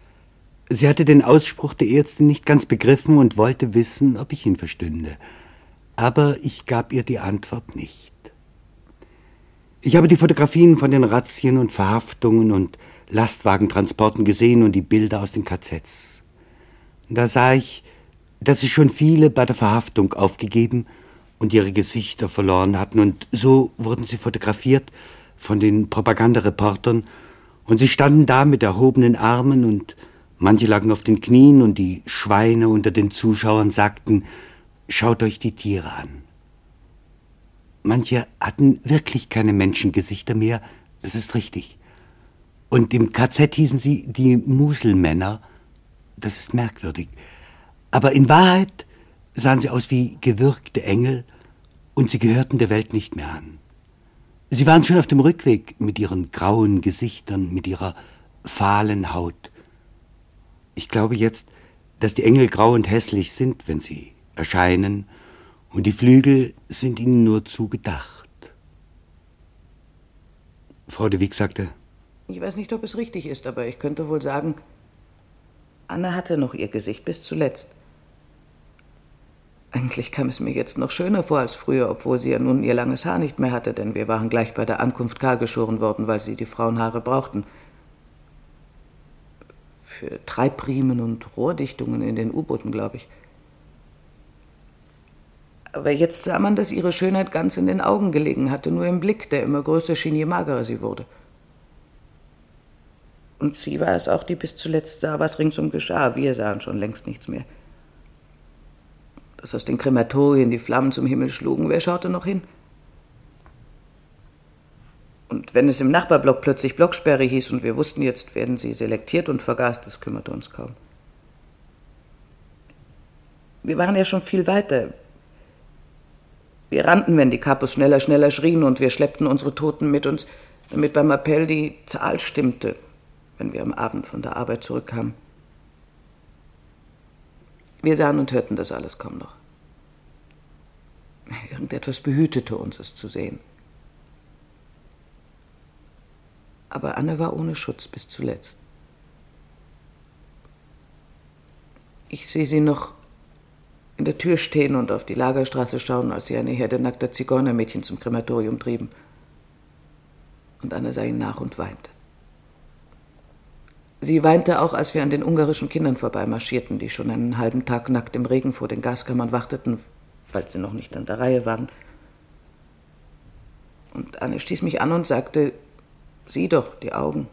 Sie hatte den Ausspruch der Ärztin nicht ganz begriffen und wollte wissen, ob ich ihn verstünde. Aber ich gab ihr die Antwort nicht. Ich habe die Fotografien von den Razzien und Verhaftungen und Lastwagentransporten gesehen und die Bilder aus den K Zs. Da sah ich, dass sie schon viele bei der Verhaftung aufgegeben und ihre Gesichter verloren hatten, und so wurden sie fotografiert von den Propagandareportern, und sie standen da mit erhobenen Armen, und manche lagen auf den Knien, und die Schweine unter den Zuschauern sagten: Schaut euch die Tiere an. Manche hatten wirklich keine Menschengesichter mehr, das ist richtig. Und im K Z hießen sie die Muselmänner, das ist merkwürdig. Aber in Wahrheit sahen sie aus wie gewürgte Engel, und sie gehörten der Welt nicht mehr an. Sie waren schon auf dem Rückweg mit ihren grauen Gesichtern, mit ihrer fahlen Haut. Ich glaube jetzt, dass die Engel grau und hässlich sind, wenn sie erscheinen, und die Flügel sind ihnen nur zugedacht. Frau de Wick sagte: Ich weiß nicht, ob es richtig ist, aber ich könnte wohl sagen, Anne hatte noch ihr Gesicht bis zuletzt. Eigentlich kam es mir jetzt noch schöner vor als früher, obwohl sie ja nun ihr langes Haar nicht mehr hatte, denn wir waren gleich bei der Ankunft kahl geschoren worden, weil sie die Frauenhaare brauchten. Für Treibriemen und Rohrdichtungen in den U-Booten, glaube ich. Aber jetzt sah man, dass ihre Schönheit ganz in den Augen gelegen hatte, nur im Blick, der immer größer schien, je magerer sie wurde. Und sie war es auch, die bis zuletzt sah, was ringsum geschah. Wir sahen schon längst nichts mehr. Dass aus den Krematorien die Flammen zum Himmel schlugen, wer schaute noch hin? Und wenn es im Nachbarblock plötzlich Blocksperre hieß und wir wussten, jetzt werden sie selektiert und vergast, das kümmerte uns kaum. Wir waren ja schon viel weiter. Wir rannten, wenn die Kapos schneller, schneller schrien, und wir schleppten unsere Toten mit uns, damit beim Appell die Zahl stimmte, wenn wir am Abend von der Arbeit zurückkamen. Wir sahen und hörten das alles kaum noch. Irgendetwas behütete uns, es zu sehen. Aber Anne war ohne Schutz bis zuletzt. Ich sehe sie noch in der Tür stehen und auf die Lagerstraße schauen, als sie eine Herde nackter Zigeunermädchen zum Krematorium trieben. Und Anne sah ihn nach und weinte. Sie weinte auch, als wir an den ungarischen Kindern vorbeimarschierten, die schon einen halben Tag nackt im Regen vor den Gaskammern warteten, falls sie noch nicht an der Reihe waren. Und Anne stieß mich an und sagte: Sieh doch, die Augen.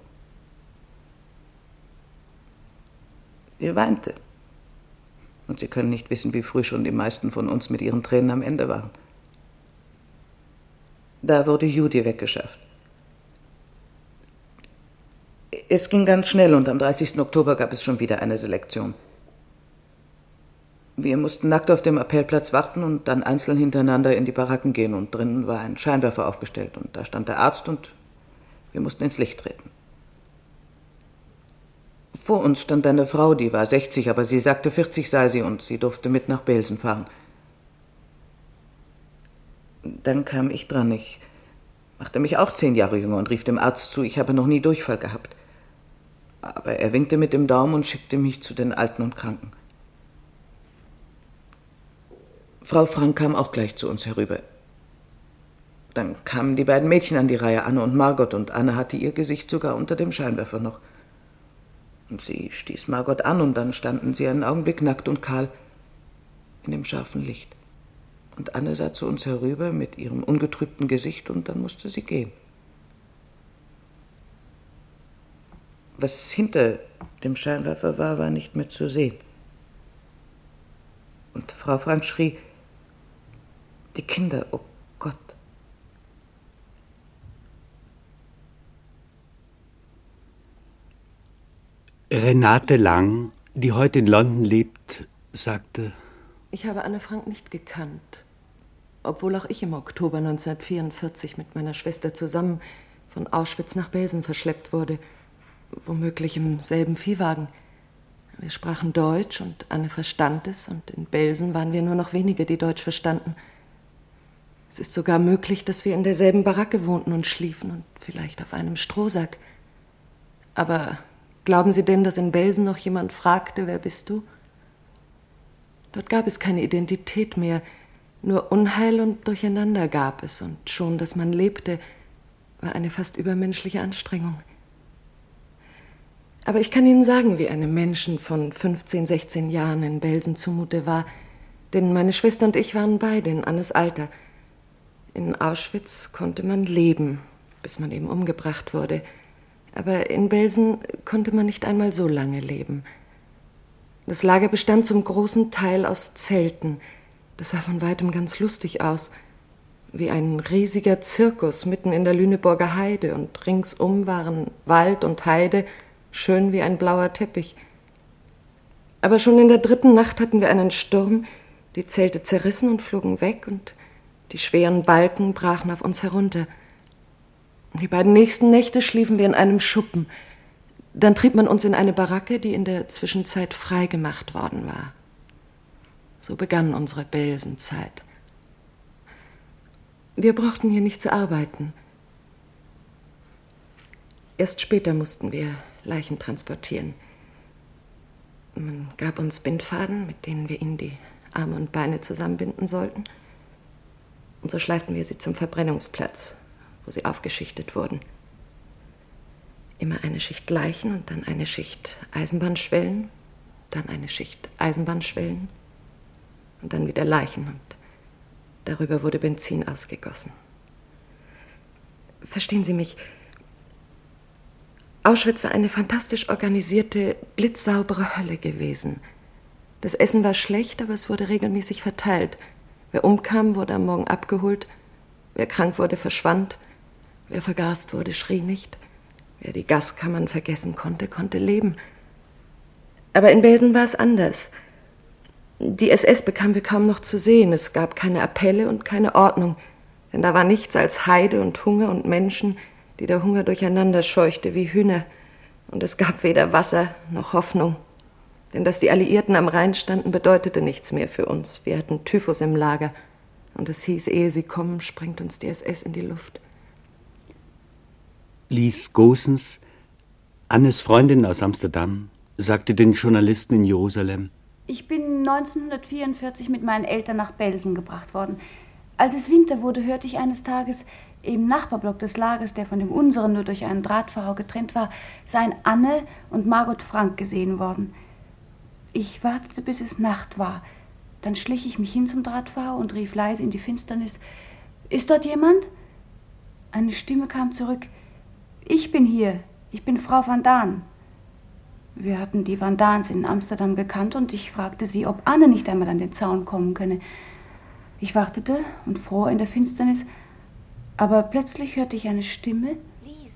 Sie weinte. Und Sie können nicht wissen, wie früh schon die meisten von uns mit ihren Tränen am Ende waren. Da wurde Judy weggeschafft. Es ging ganz schnell, und am dreißigsten Oktober gab es schon wieder eine Selektion. Wir mussten nackt auf dem Appellplatz warten und dann einzeln hintereinander in die Baracken gehen, und drinnen war ein Scheinwerfer aufgestellt, und da stand der Arzt, und wir mussten ins Licht treten. Vor uns stand eine Frau, die war sechzig, aber sie sagte, vierzig sei sie, und sie durfte mit nach Belsen fahren. Dann kam ich dran. Ich machte mich auch zehn Jahre jünger und rief dem Arzt zu, ich habe noch nie Durchfall gehabt. Aber er winkte mit dem Daumen und schickte mich zu den Alten und Kranken. Frau Frank kam auch gleich zu uns herüber. Dann kamen die beiden Mädchen an die Reihe, Anne und Margot, und Anne hatte ihr Gesicht sogar unter dem Scheinwerfer noch. Und sie stieß Margot an, und dann standen sie einen Augenblick nackt und kahl in dem scharfen Licht. Und Anne sah zu uns herüber mit ihrem ungetrübten Gesicht, und dann musste sie gehen. Was hinter dem Scheinwerfer war, war nicht mehr zu sehen. Und Frau Frank schrie: Die Kinder, oh Gott. Renate Lang, die heute in London lebt, sagte: Ich habe Anne Frank nicht gekannt, obwohl auch ich im Oktober neunzehnhundertvierundvierzig mit meiner Schwester zusammen von Auschwitz nach Belsen verschleppt wurde, womöglich im selben Viehwagen. Wir sprachen Deutsch und Anne verstand es, und in Belsen waren wir nur noch wenige, die Deutsch verstanden. Es ist sogar möglich, dass wir in derselben Baracke wohnten und schliefen und vielleicht auf einem Strohsack. Aber glauben Sie denn, dass in Belsen noch jemand fragte, wer bist du? Dort gab es keine Identität mehr, Nur Unheil und Durcheinander gab es, und schon, dass man lebte, war eine fast übermenschliche Anstrengung. Aber ich kann Ihnen sagen, wie einem Menschen von fünfzehn, sechzehn Jahren in Belsen zumute war, denn meine Schwester und ich waren beide in Annes Alter. In Auschwitz konnte man leben, bis man eben umgebracht wurde. Aber in Belsen konnte man nicht einmal so lange leben. Das Lager bestand zum großen Teil aus Zelten. Das sah von weitem ganz lustig aus, wie ein riesiger Zirkus mitten in der Lüneburger Heide, und ringsum waren Wald und Heide, schön wie ein blauer Teppich. Aber schon in der dritten Nacht hatten wir einen Sturm, die Zelte zerrissen und flogen weg, und die schweren Balken brachen auf uns herunter. Die beiden nächsten Nächte schliefen wir in einem Schuppen. Dann trieb man uns in eine Baracke, die in der Zwischenzeit freigemacht worden war. So begann unsere Belsenzeit. Wir brauchten hier nicht zu arbeiten. Erst später mussten wir Leichen transportieren. Man gab uns Bindfaden, mit denen wir ihnen die Arme und Beine zusammenbinden sollten. Und so schleiften wir sie zum Verbrennungsplatz, wo sie aufgeschichtet wurden. Immer eine Schicht Leichen und dann eine Schicht Eisenbahnschwellen, dann eine Schicht Eisenbahnschwellen und dann wieder Leichen, und darüber wurde Benzin ausgegossen. Verstehen Sie mich, Auschwitz war eine fantastisch organisierte, blitzsaubere Hölle gewesen. Das Essen war schlecht, aber es wurde regelmäßig verteilt. Wer umkam, wurde am Morgen abgeholt. Wer krank wurde, verschwand. Wer vergast wurde, schrie nicht. Wer die Gaskammern vergessen konnte, konnte leben. Aber in Belsen war es anders. Die S S bekamen wir kaum noch zu sehen. Es gab keine Appelle und keine Ordnung. Denn da war nichts als Heide und Hunger und Menschen, die der Hunger durcheinander scheuchte wie Hühner. Und es gab weder Wasser noch Hoffnung. Denn dass die Alliierten am Rhein standen, bedeutete nichts mehr für uns. Wir hatten Typhus im Lager. Und es hieß, ehe sie kommen, sprengt uns die S S in die Luft. Lies Goossens, Annes Freundin aus Amsterdam, sagte den Journalisten in Jerusalem: Ich bin neunzehnhundertvierundvierzig mit meinen Eltern nach Belsen gebracht worden. Als es Winter wurde, hörte ich eines Tages, im Nachbarblock des Lagers, der von dem unseren nur durch einen Drahtverhau getrennt war, seien Anne und Margot Frank gesehen worden. Ich wartete, bis es Nacht war. Dann schlich ich mich hin zum Drahtverhau und rief leise in die Finsternis: Ist dort jemand? Eine Stimme kam zurück: Ich bin hier, ich bin Frau van Daan. Wir hatten die Van Daans in Amsterdam gekannt, und ich fragte sie, ob Anne nicht einmal an den Zaun kommen könne. Ich wartete und fror in der Finsternis, aber plötzlich hörte ich eine Stimme. Lies.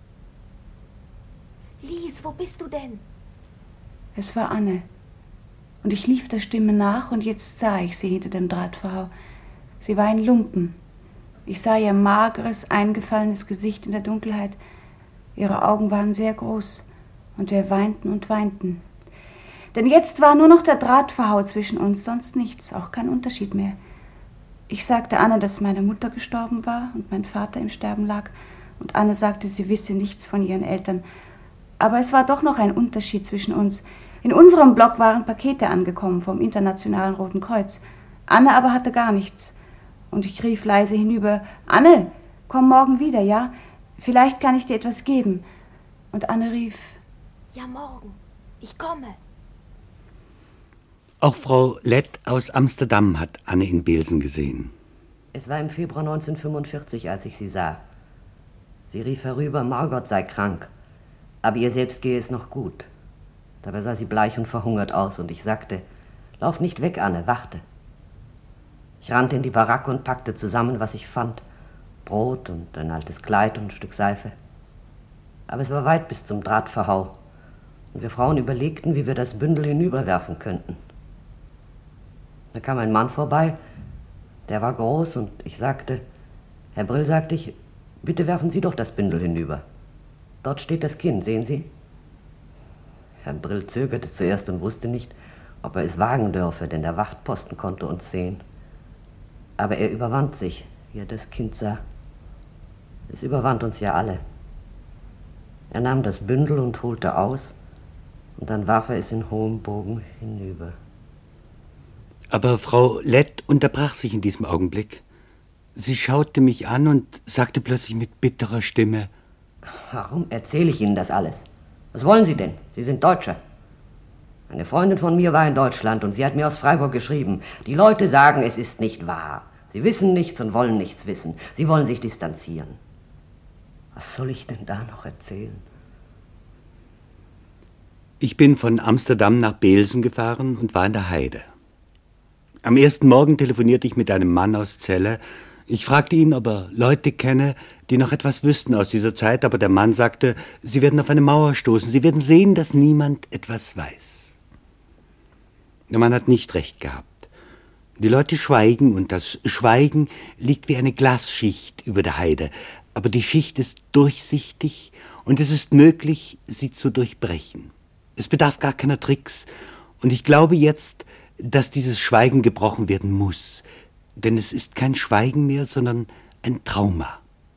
Lies, wo bist du denn? Es war Anne. Und ich lief der Stimme nach, und jetzt sah ich sie hinter dem Drahtverhau. Sie war in Lumpen. Ich sah ihr mageres, eingefallenes Gesicht in der Dunkelheit. Ihre Augen waren sehr groß, und wir weinten und weinten. Denn jetzt war nur noch der Drahtverhau zwischen uns, sonst nichts, auch kein Unterschied mehr. Ich sagte Anne, dass meine Mutter gestorben war und mein Vater im Sterben lag, und Anne sagte, sie wisse nichts von ihren Eltern. Aber es war doch noch ein Unterschied zwischen uns. In unserem Block waren Pakete angekommen vom Internationalen Roten Kreuz. Anne aber hatte gar nichts. Und ich rief leise hinüber: Anne, komm morgen wieder, ja? Vielleicht kann ich dir etwas geben. Und Anne rief: Ja, morgen. Ich komme. Auch Frau Lett aus Amsterdam hat Anne in Belsen gesehen. Es war im Februar neunzehnhundertfünfundvierzig, als ich sie sah. Sie rief herüber, Margot sei krank, aber ihr selbst gehe es noch gut. Dabei sah sie bleich und verhungert aus, und ich sagte: Lauf nicht weg, Anne, warte. Ich rannte in die Baracke und packte zusammen, was ich fand. Brot und ein altes Kleid und ein Stück Seife. Aber es war weit bis zum Drahtverhau, und wir Frauen überlegten, wie wir das Bündel hinüberwerfen könnten. Da kam ein Mann vorbei, der war groß, und ich sagte: Herr Brill, sagte ich, bitte werfen Sie doch das Bündel hinüber. Dort steht das Kind, sehen Sie? Herr Brill zögerte zuerst und wusste nicht, ob er es wagen dürfe, denn der Wachtposten konnte uns sehen. Aber er überwand sich, wie er das Kind sah. Es überwand uns ja alle. Er nahm das Bündel und holte aus, und dann warf er es in hohem Bogen hinüber. Aber Frau Lett unterbrach sich in diesem Augenblick. Sie schaute mich an und sagte plötzlich mit bitterer Stimme: Warum erzähle ich Ihnen das alles? Was wollen Sie denn? Sie sind Deutscher. Eine Freundin von mir war in Deutschland und sie hat mir aus Freiburg geschrieben. Die Leute sagen, es ist nicht wahr. Sie wissen nichts und wollen nichts wissen. Sie wollen sich distanzieren. Was soll ich denn da noch erzählen? Ich bin von Amsterdam nach Beelsen gefahren und war in der Heide. Am ersten Morgen telefonierte ich mit einem Mann aus Celle. Ich fragte ihn, ob er Leute kenne, die noch etwas wüssten aus dieser Zeit, aber der Mann sagte, sie werden auf eine Mauer stoßen, sie werden sehen, dass niemand etwas weiß. Der Mann hat nicht recht gehabt. Die Leute schweigen und das Schweigen liegt wie eine Glasschicht über der Heide, aber die Schicht ist durchsichtig und es ist möglich, sie zu durchbrechen. Es bedarf gar keiner Tricks und ich glaube jetzt, dass dieses Schweigen gebrochen werden muss, denn es ist kein Schweigen mehr, sondern ein Trauma.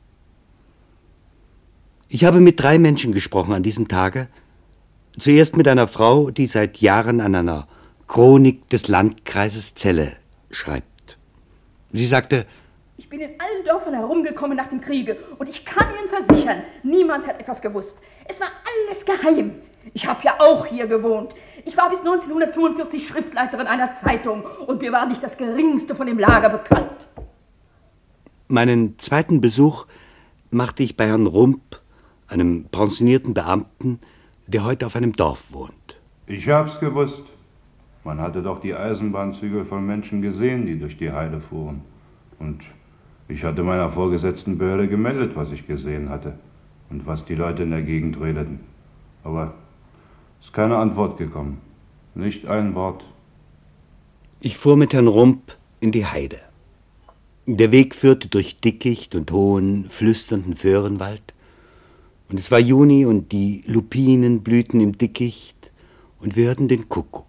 Ich habe mit drei Menschen gesprochen an diesem Tage. Zuerst mit einer Frau, die seit Jahren an einer Chronik des Landkreises Celle schreibt. Sie sagte: Ich bin in allen Dörfern herumgekommen nach dem Kriege und ich kann Ihnen versichern, niemand hat etwas gewusst. Es war alles geheim. Ich habe ja auch hier gewohnt. Ich war bis neunzehnhundertfünfundvierzig Schriftleiterin einer Zeitung und mir war nicht das Geringste von dem Lager bekannt. Meinen zweiten Besuch machte ich bei Herrn Rump, einem pensionierten Beamten, der heute auf einem Dorf wohnt. Ich hab's gewusst. Man hatte doch die Eisenbahnzüge von Menschen gesehen, die durch die Heide fuhren. Und ich hatte meiner vorgesetzten Behörde gemeldet, was ich gesehen hatte und was die Leute in der Gegend redeten. Aber es ist keine Antwort gekommen. Nicht ein Wort. Ich fuhr mit Herrn Rump in die Heide. Der Weg führte durch Dickicht und hohen, flüsternden Föhrenwald. Und es war Juni und die Lupinen blühten im Dickicht und wir hörten den Kuckuck.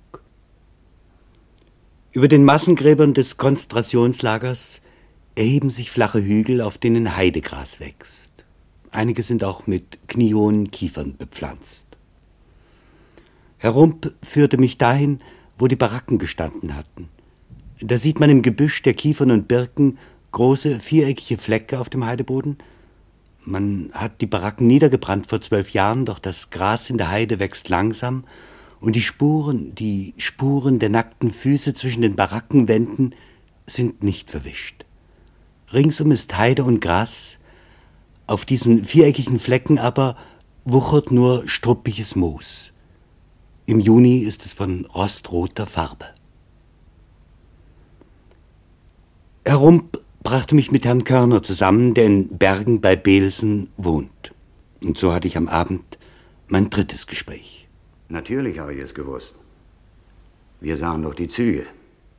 Über den Massengräbern des Konzentrationslagers erheben sich flache Hügel, auf denen Heidegras wächst. Einige sind auch mit kniehohen Kiefern bepflanzt. Herr Rump führte mich dahin, wo die Baracken gestanden hatten. Da sieht man im Gebüsch der Kiefern und Birken große, viereckige Flecke auf dem Heideboden. Man hat die Baracken niedergebrannt vor zwölf Jahren, doch das Gras in der Heide wächst langsam und die Spuren, die Spuren der nackten Füße zwischen den Barackenwänden sind nicht verwischt. Ringsum ist Heide und Gras, auf diesen viereckigen Flecken aber wuchert nur struppiges Moos. Im Juni ist es von rostroter Farbe. Herr Rump brachte mich mit Herrn Körner zusammen, der in Bergen bei Beelsen wohnt. Und so hatte ich am Abend mein drittes Gespräch. Natürlich habe ich es gewusst. Wir sahen doch die Züge.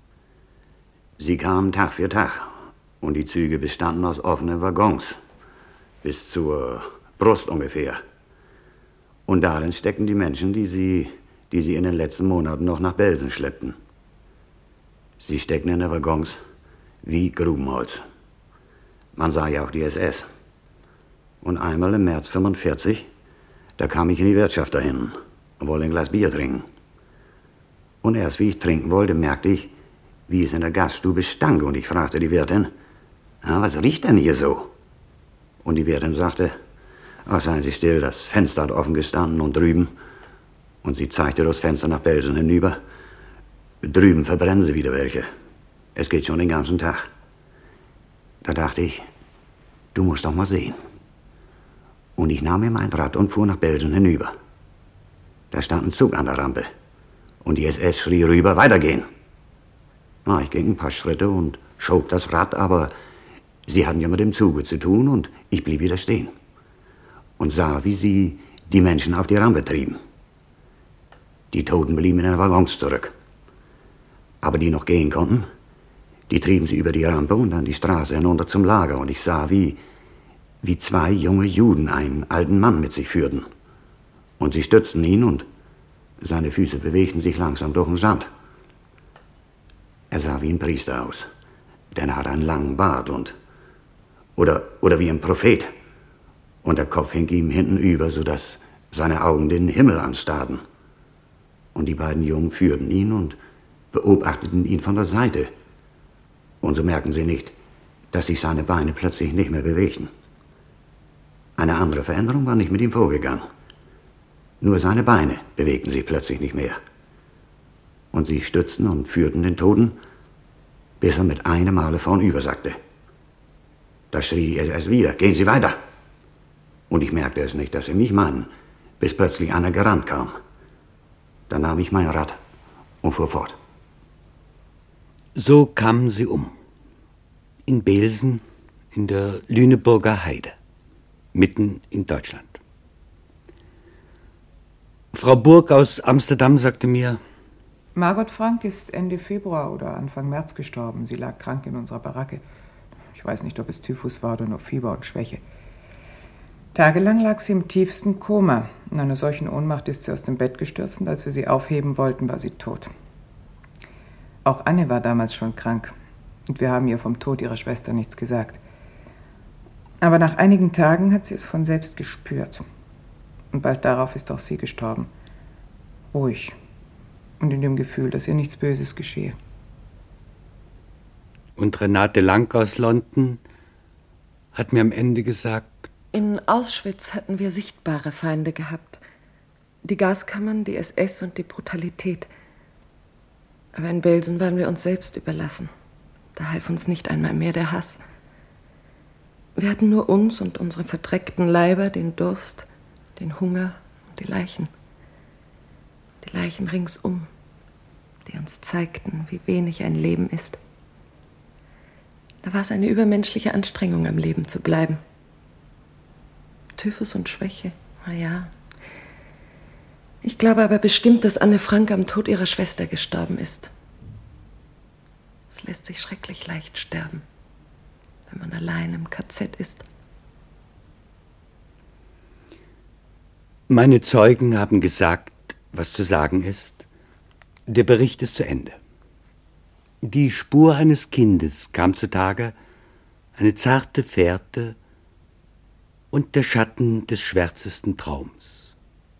Sie kamen Tag für Tag und die Züge bestanden aus offenen Waggons, bis zur Brust ungefähr. Und darin steckten die Menschen, die sie, die sie in den letzten Monaten noch nach Beelsen schleppten. Sie steckten in den Waggons wie Grubenholz. Man sah ja auch die S S. Und einmal im März fünfundvierzig, da kam ich in die Wirtschaft da hinten und wollte ein Glas Bier trinken. Und erst wie ich trinken wollte, merkte ich, wie es in der Gaststube stank. Und ich fragte die Wirtin: Ja, was riecht denn hier so? Und die Wirtin sagte: Ach, seien Sie still, das Fenster hat offen gestanden und drüben. Und sie zeigte durchs Fenster nach Beelsen hinüber. Drüben verbrennen sie wieder welche. Es geht schon den ganzen Tag. Da dachte ich, du musst doch mal sehen. Und ich nahm mir mein Rad und fuhr nach Beelsen hinüber. Da stand ein Zug an der Rampe. Und die S S schrie rüber: Weitergehen. Na, ich ging ein paar Schritte und schob das Rad, aber sie hatten ja mit dem Zuge zu tun und ich blieb wieder stehen. Und sah, wie sie die Menschen auf die Rampe trieben. Die Toten blieben in den Waggons zurück. Aber die noch gehen konnten, die trieben sie über die Rampe und dann die Straße hinunter zum Lager. Und ich sah, wie, wie zwei junge Juden einen alten Mann mit sich führten. Und sie stützten ihn und seine Füße bewegten sich langsam durch den Sand. Er sah wie ein Priester aus, denn er hatte einen langen Bart und oder, oder wie ein Prophet. Und der Kopf hing ihm hinten über, sodass seine Augen den Himmel anstarrten. Und die beiden Jungen führten ihn und beobachteten ihn von der Seite. Und so merkten sie nicht, dass sich seine Beine plötzlich nicht mehr bewegten. Eine andere Veränderung war nicht mit ihm vorgegangen. Nur seine Beine bewegten sich plötzlich nicht mehr. Und sie stützten und führten den Toten, bis er mit einem Male vornüber sagte. Da schrie er es wieder, gehen Sie weiter. Und ich merkte es nicht, dass sie mich meinen, bis plötzlich einer gerannt kam. Dann nahm ich mein Rad und fuhr fort. So kamen sie um. In Belsen, in der Lüneburger Heide, mitten in Deutschland. Frau Burg aus Amsterdam sagte mir: Margot Frank ist Ende Februar oder Anfang März gestorben. Sie lag krank in unserer Baracke. Ich weiß nicht, ob es Typhus war oder nur Fieber und Schwäche. Tagelang lag sie im tiefsten Koma. In einer solchen Ohnmacht ist sie aus dem Bett gestürzt und als wir sie aufheben wollten, war sie tot. Auch Anne war damals schon krank und wir haben ihr vom Tod ihrer Schwester nichts gesagt. Aber nach einigen Tagen hat sie es von selbst gespürt. Und bald darauf ist auch sie gestorben. Ruhig und in dem Gefühl, dass ihr nichts Böses geschehe. Und Renate Lang aus London hat mir am Ende gesagt: In Auschwitz hatten wir sichtbare Feinde gehabt. Die Gaskammern, die S S und die Brutalität. Aber in Belsen waren wir uns selbst überlassen. Da half uns nicht einmal mehr der Hass. Wir hatten nur uns und unsere verdreckten Leiber, den Durst, den Hunger und die Leichen. Die Leichen ringsum, die uns zeigten, wie wenig ein Leben ist. Da war es eine übermenschliche Anstrengung, am Leben zu bleiben. Typhus und Schwäche, na ja. Ich glaube aber bestimmt, dass Anne Frank am Tod ihrer Schwester gestorben ist. Es lässt sich schrecklich leicht sterben, wenn man allein im K Z ist. Meine Zeugen haben gesagt, was zu sagen ist. Der Bericht ist zu Ende. Die Spur eines Kindes kam zutage, eine zarte Fährte und der Schatten des schwärzesten Traums.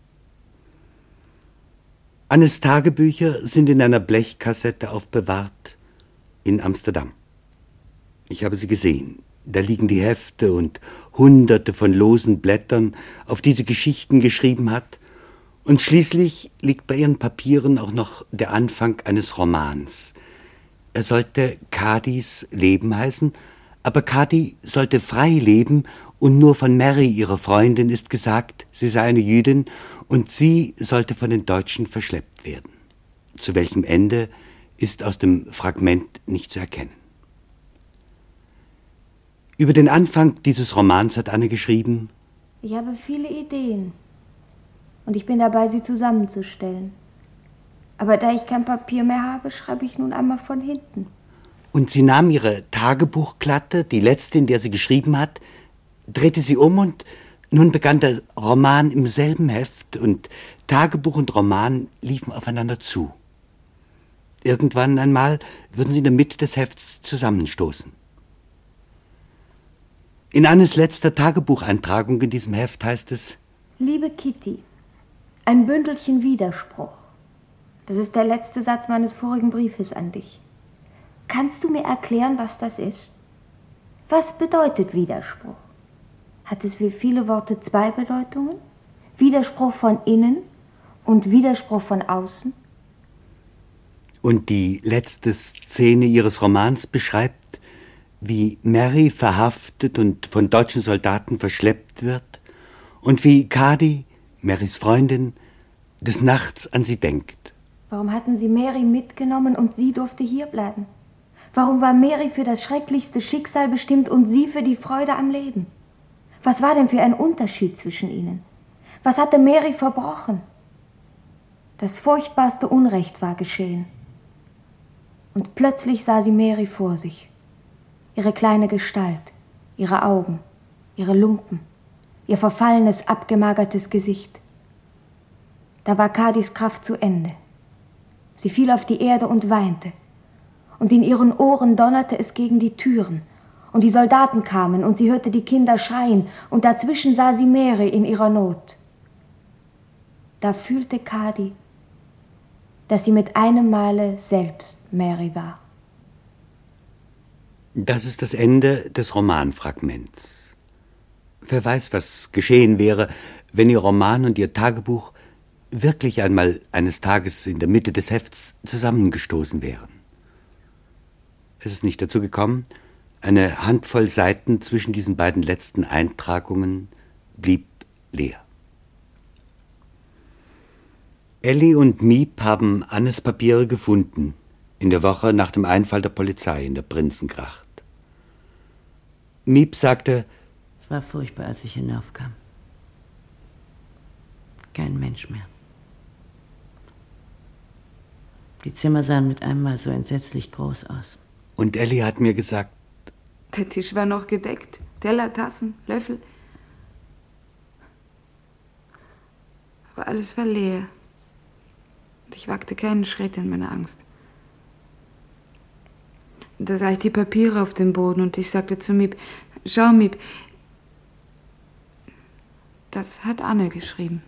Annes Tagebücher sind in einer Blechkassette aufbewahrt in Amsterdam. Ich habe sie gesehen. Da liegen die Hefte und Hunderte von losen Blättern, auf die sie Geschichten geschrieben hat. Und schließlich liegt bei ihren Papieren auch noch der Anfang eines Romans. Er sollte Kadis Leben heißen, aber Kadi sollte frei leben und nur von Mary, ihrer Freundin, ist gesagt, sie sei eine Jüdin und sie sollte von den Deutschen verschleppt werden. Zu welchem Ende ist aus dem Fragment nicht zu erkennen. Über den Anfang dieses Romans hat Anne geschrieben: Ich habe viele Ideen und ich bin dabei, sie zusammenzustellen. Aber da ich kein Papier mehr habe, schreibe ich nun einmal von hinten. Und sie nahm ihre Tagebuchklatte, die letzte, in der sie geschrieben hat, drehte sie um und nun begann der Roman im selben Heft und Tagebuch und Roman liefen aufeinander zu. Irgendwann einmal würden sie in der Mitte des Hefts zusammenstoßen. In Annes letzter Tagebucheintragung in diesem Heft heißt es: Liebe Kitty, ein Bündelchen Widerspruch. Das ist der letzte Satz meines vorigen Briefes an dich. Kannst du mir erklären, was das ist? Was bedeutet Widerspruch? Hat es wie viele Worte zwei Bedeutungen? Widerspruch von innen und Widerspruch von außen? Und die letzte Szene ihres Romans beschreibt, wie Mary verhaftet und von deutschen Soldaten verschleppt wird und wie Kadi, Marys Freundin, des Nachts an sie denkt. Warum hatten sie Mary mitgenommen und sie durfte hier bleiben? Warum war Mary für das schrecklichste Schicksal bestimmt und sie für die Freude am Leben? Was war denn für ein Unterschied zwischen ihnen? Was hatte Mary verbrochen? Das furchtbarste Unrecht war geschehen. Und plötzlich sah sie Mary vor sich. Ihre kleine Gestalt, ihre Augen, ihre Lumpen, ihr verfallenes, abgemagertes Gesicht. Da war Kadis Kraft zu Ende. Sie fiel auf die Erde und weinte. Und in ihren Ohren donnerte es gegen die Türen. Und die Soldaten kamen und sie hörte die Kinder schreien. Und dazwischen sah sie Mary in ihrer Not. Da fühlte Kadi, dass sie mit einem Male selbst Mary war. Das ist das Ende des Romanfragments. Wer weiß, was geschehen wäre, wenn Ihr Roman und Ihr Tagebuch wirklich einmal eines Tages in der Mitte des Hefts zusammengestoßen wären. Es ist nicht dazu gekommen. Eine Handvoll Seiten zwischen diesen beiden letzten Eintragungen blieb leer. Ellie und Miep haben Annes Papiere gefunden, in der Woche nach dem Einfall der Polizei in der Prinzengracht. Miep sagte: Es war furchtbar, als ich hinaufkam. Kein Mensch mehr. Die Zimmer sahen mit einem Mal so entsetzlich groß aus. Und Ellie hat mir gesagt: Der Tisch war noch gedeckt. Teller, Tassen, Löffel. Aber alles war leer. Und ich wagte keinen Schritt in meiner Angst. Da sah ich die Papiere auf dem Boden und ich sagte zu Miep: Schau, Miep, das hat Anne geschrieben.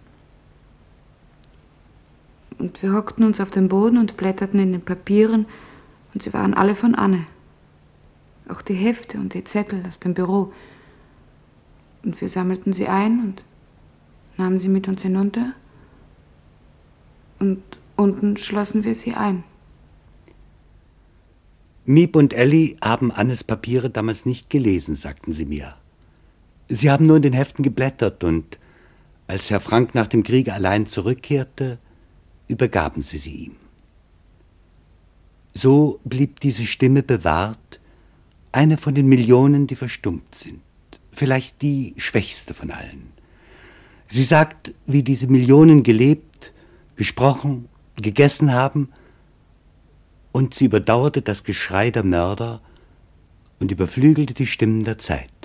Und wir hockten uns auf dem Boden und blätterten in den Papieren und sie waren alle von Anne. Auch die Hefte und die Zettel aus dem Büro. Und wir sammelten sie ein und nahmen sie mit uns hinunter und unten schlossen wir sie ein. Miep und Ellie haben Annes Papiere damals nicht gelesen, sagten sie mir. Sie haben nur in den Heften geblättert und als Herr Frank nach dem Krieg allein zurückkehrte, übergaben sie sie ihm. So blieb diese Stimme bewahrt, eine von den Millionen, die verstummt sind, vielleicht die schwächste von allen. Sie sagt, wie diese Millionen gelebt, gesprochen, gegessen haben, und sie überdauerte das Geschrei der Mörder und überflügelte die Stimmen der Zeit.